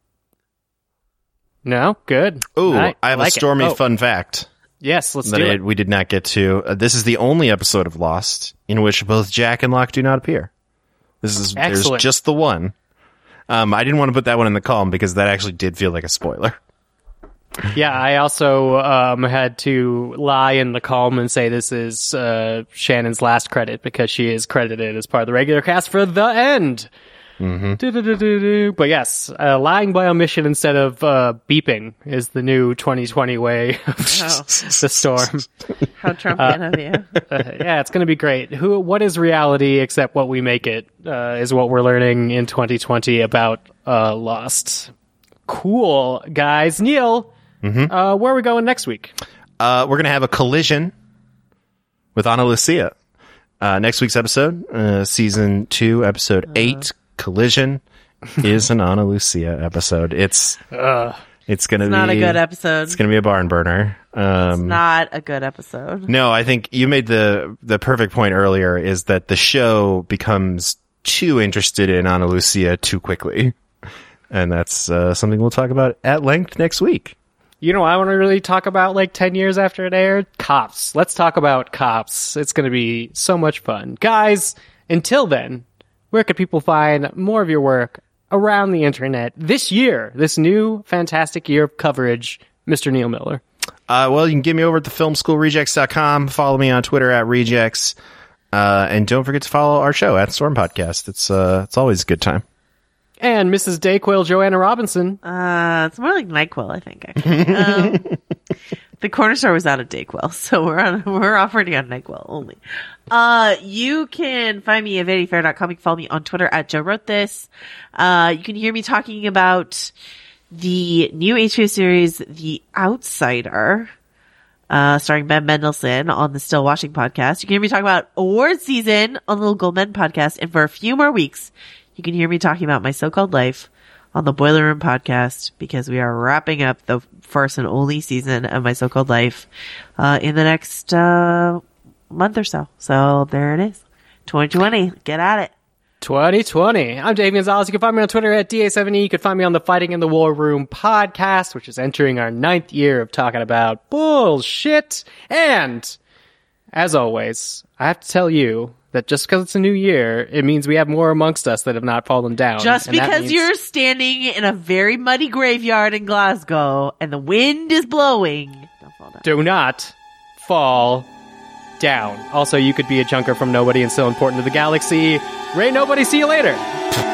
No? Good. Ooh, right. I have a stormy fun fact. Yes, let's do it. We did not get to. This is the only episode of Lost in which both Jack and Locke do not appear. There's just the one. I didn't want to put that one in the column because that actually did feel like a spoiler. Yeah, I also had to lie in the column and say this is Shannon's last credit because she is credited as part of the regular cast for the end. Mm-hmm. But yes, lying by omission instead of beeping is the new 2020 way of the storm. How Trumpian of you. Yeah, it's going to be great. What is reality except what we make it is what we're learning in 2020 about Lost. Cool, guys. Neil, where are we going next week? We're going to have a collision with Ana Lucia. Next week's episode, season 2, episode 8. Collision is an Ana Lucia episode. It's not a good episode. It's gonna be a barn burner. It's not a good episode. No, I think you made the perfect point earlier, is that the show becomes too interested in Ana Lucia too quickly, and that's something we'll talk about at length next week. You know, I want to really talk about 10 years after it aired. Cops. Let's talk about Cops. It's going to be so much fun, guys. Until then, where could people find more of your work around the internet this year, this new fantastic year of coverage, Mr. Neil Miller? Well, you can get me over at thefilmschoolrejects.com. Follow me on Twitter at Rejects. And don't forget to follow our show at Storm Podcast. It's always a good time. And Mrs. Dayquil Joanna Robinson. It's more like NyQuil, I think, actually. The corner store was out of Dayquil, so we're operating on NyQuil only. You can find me at VanityFair.com. You can follow me on Twitter at Joe Wrote This. You can hear me talking about the new HBO series, The Outsider, starring Ben Mendelsohn on the Still Watching podcast. You can hear me talk about award season on the Little Gold Men podcast. And for a few more weeks, you can hear me talking about my so-called life on the Boiler Room podcast, because we are wrapping up the first and only season of my so-called life in the next month or so. So there it is. 2020. Get at it. 2020. I'm Dave Gonzalez. You can find me on Twitter at DA7E. You can find me on the Fighting in the War Room podcast, which is entering our 9th year of talking about bullshit. And, as always, I have to tell you that just because it's a new year, it means we have more amongst us that have not fallen down. Just because you're standing in a very muddy graveyard in Glasgow and the wind is blowing, don't fall down. Do not fall down. Also, you could be a junker from Nobody and still important to the galaxy. Ray Nobody, see you later.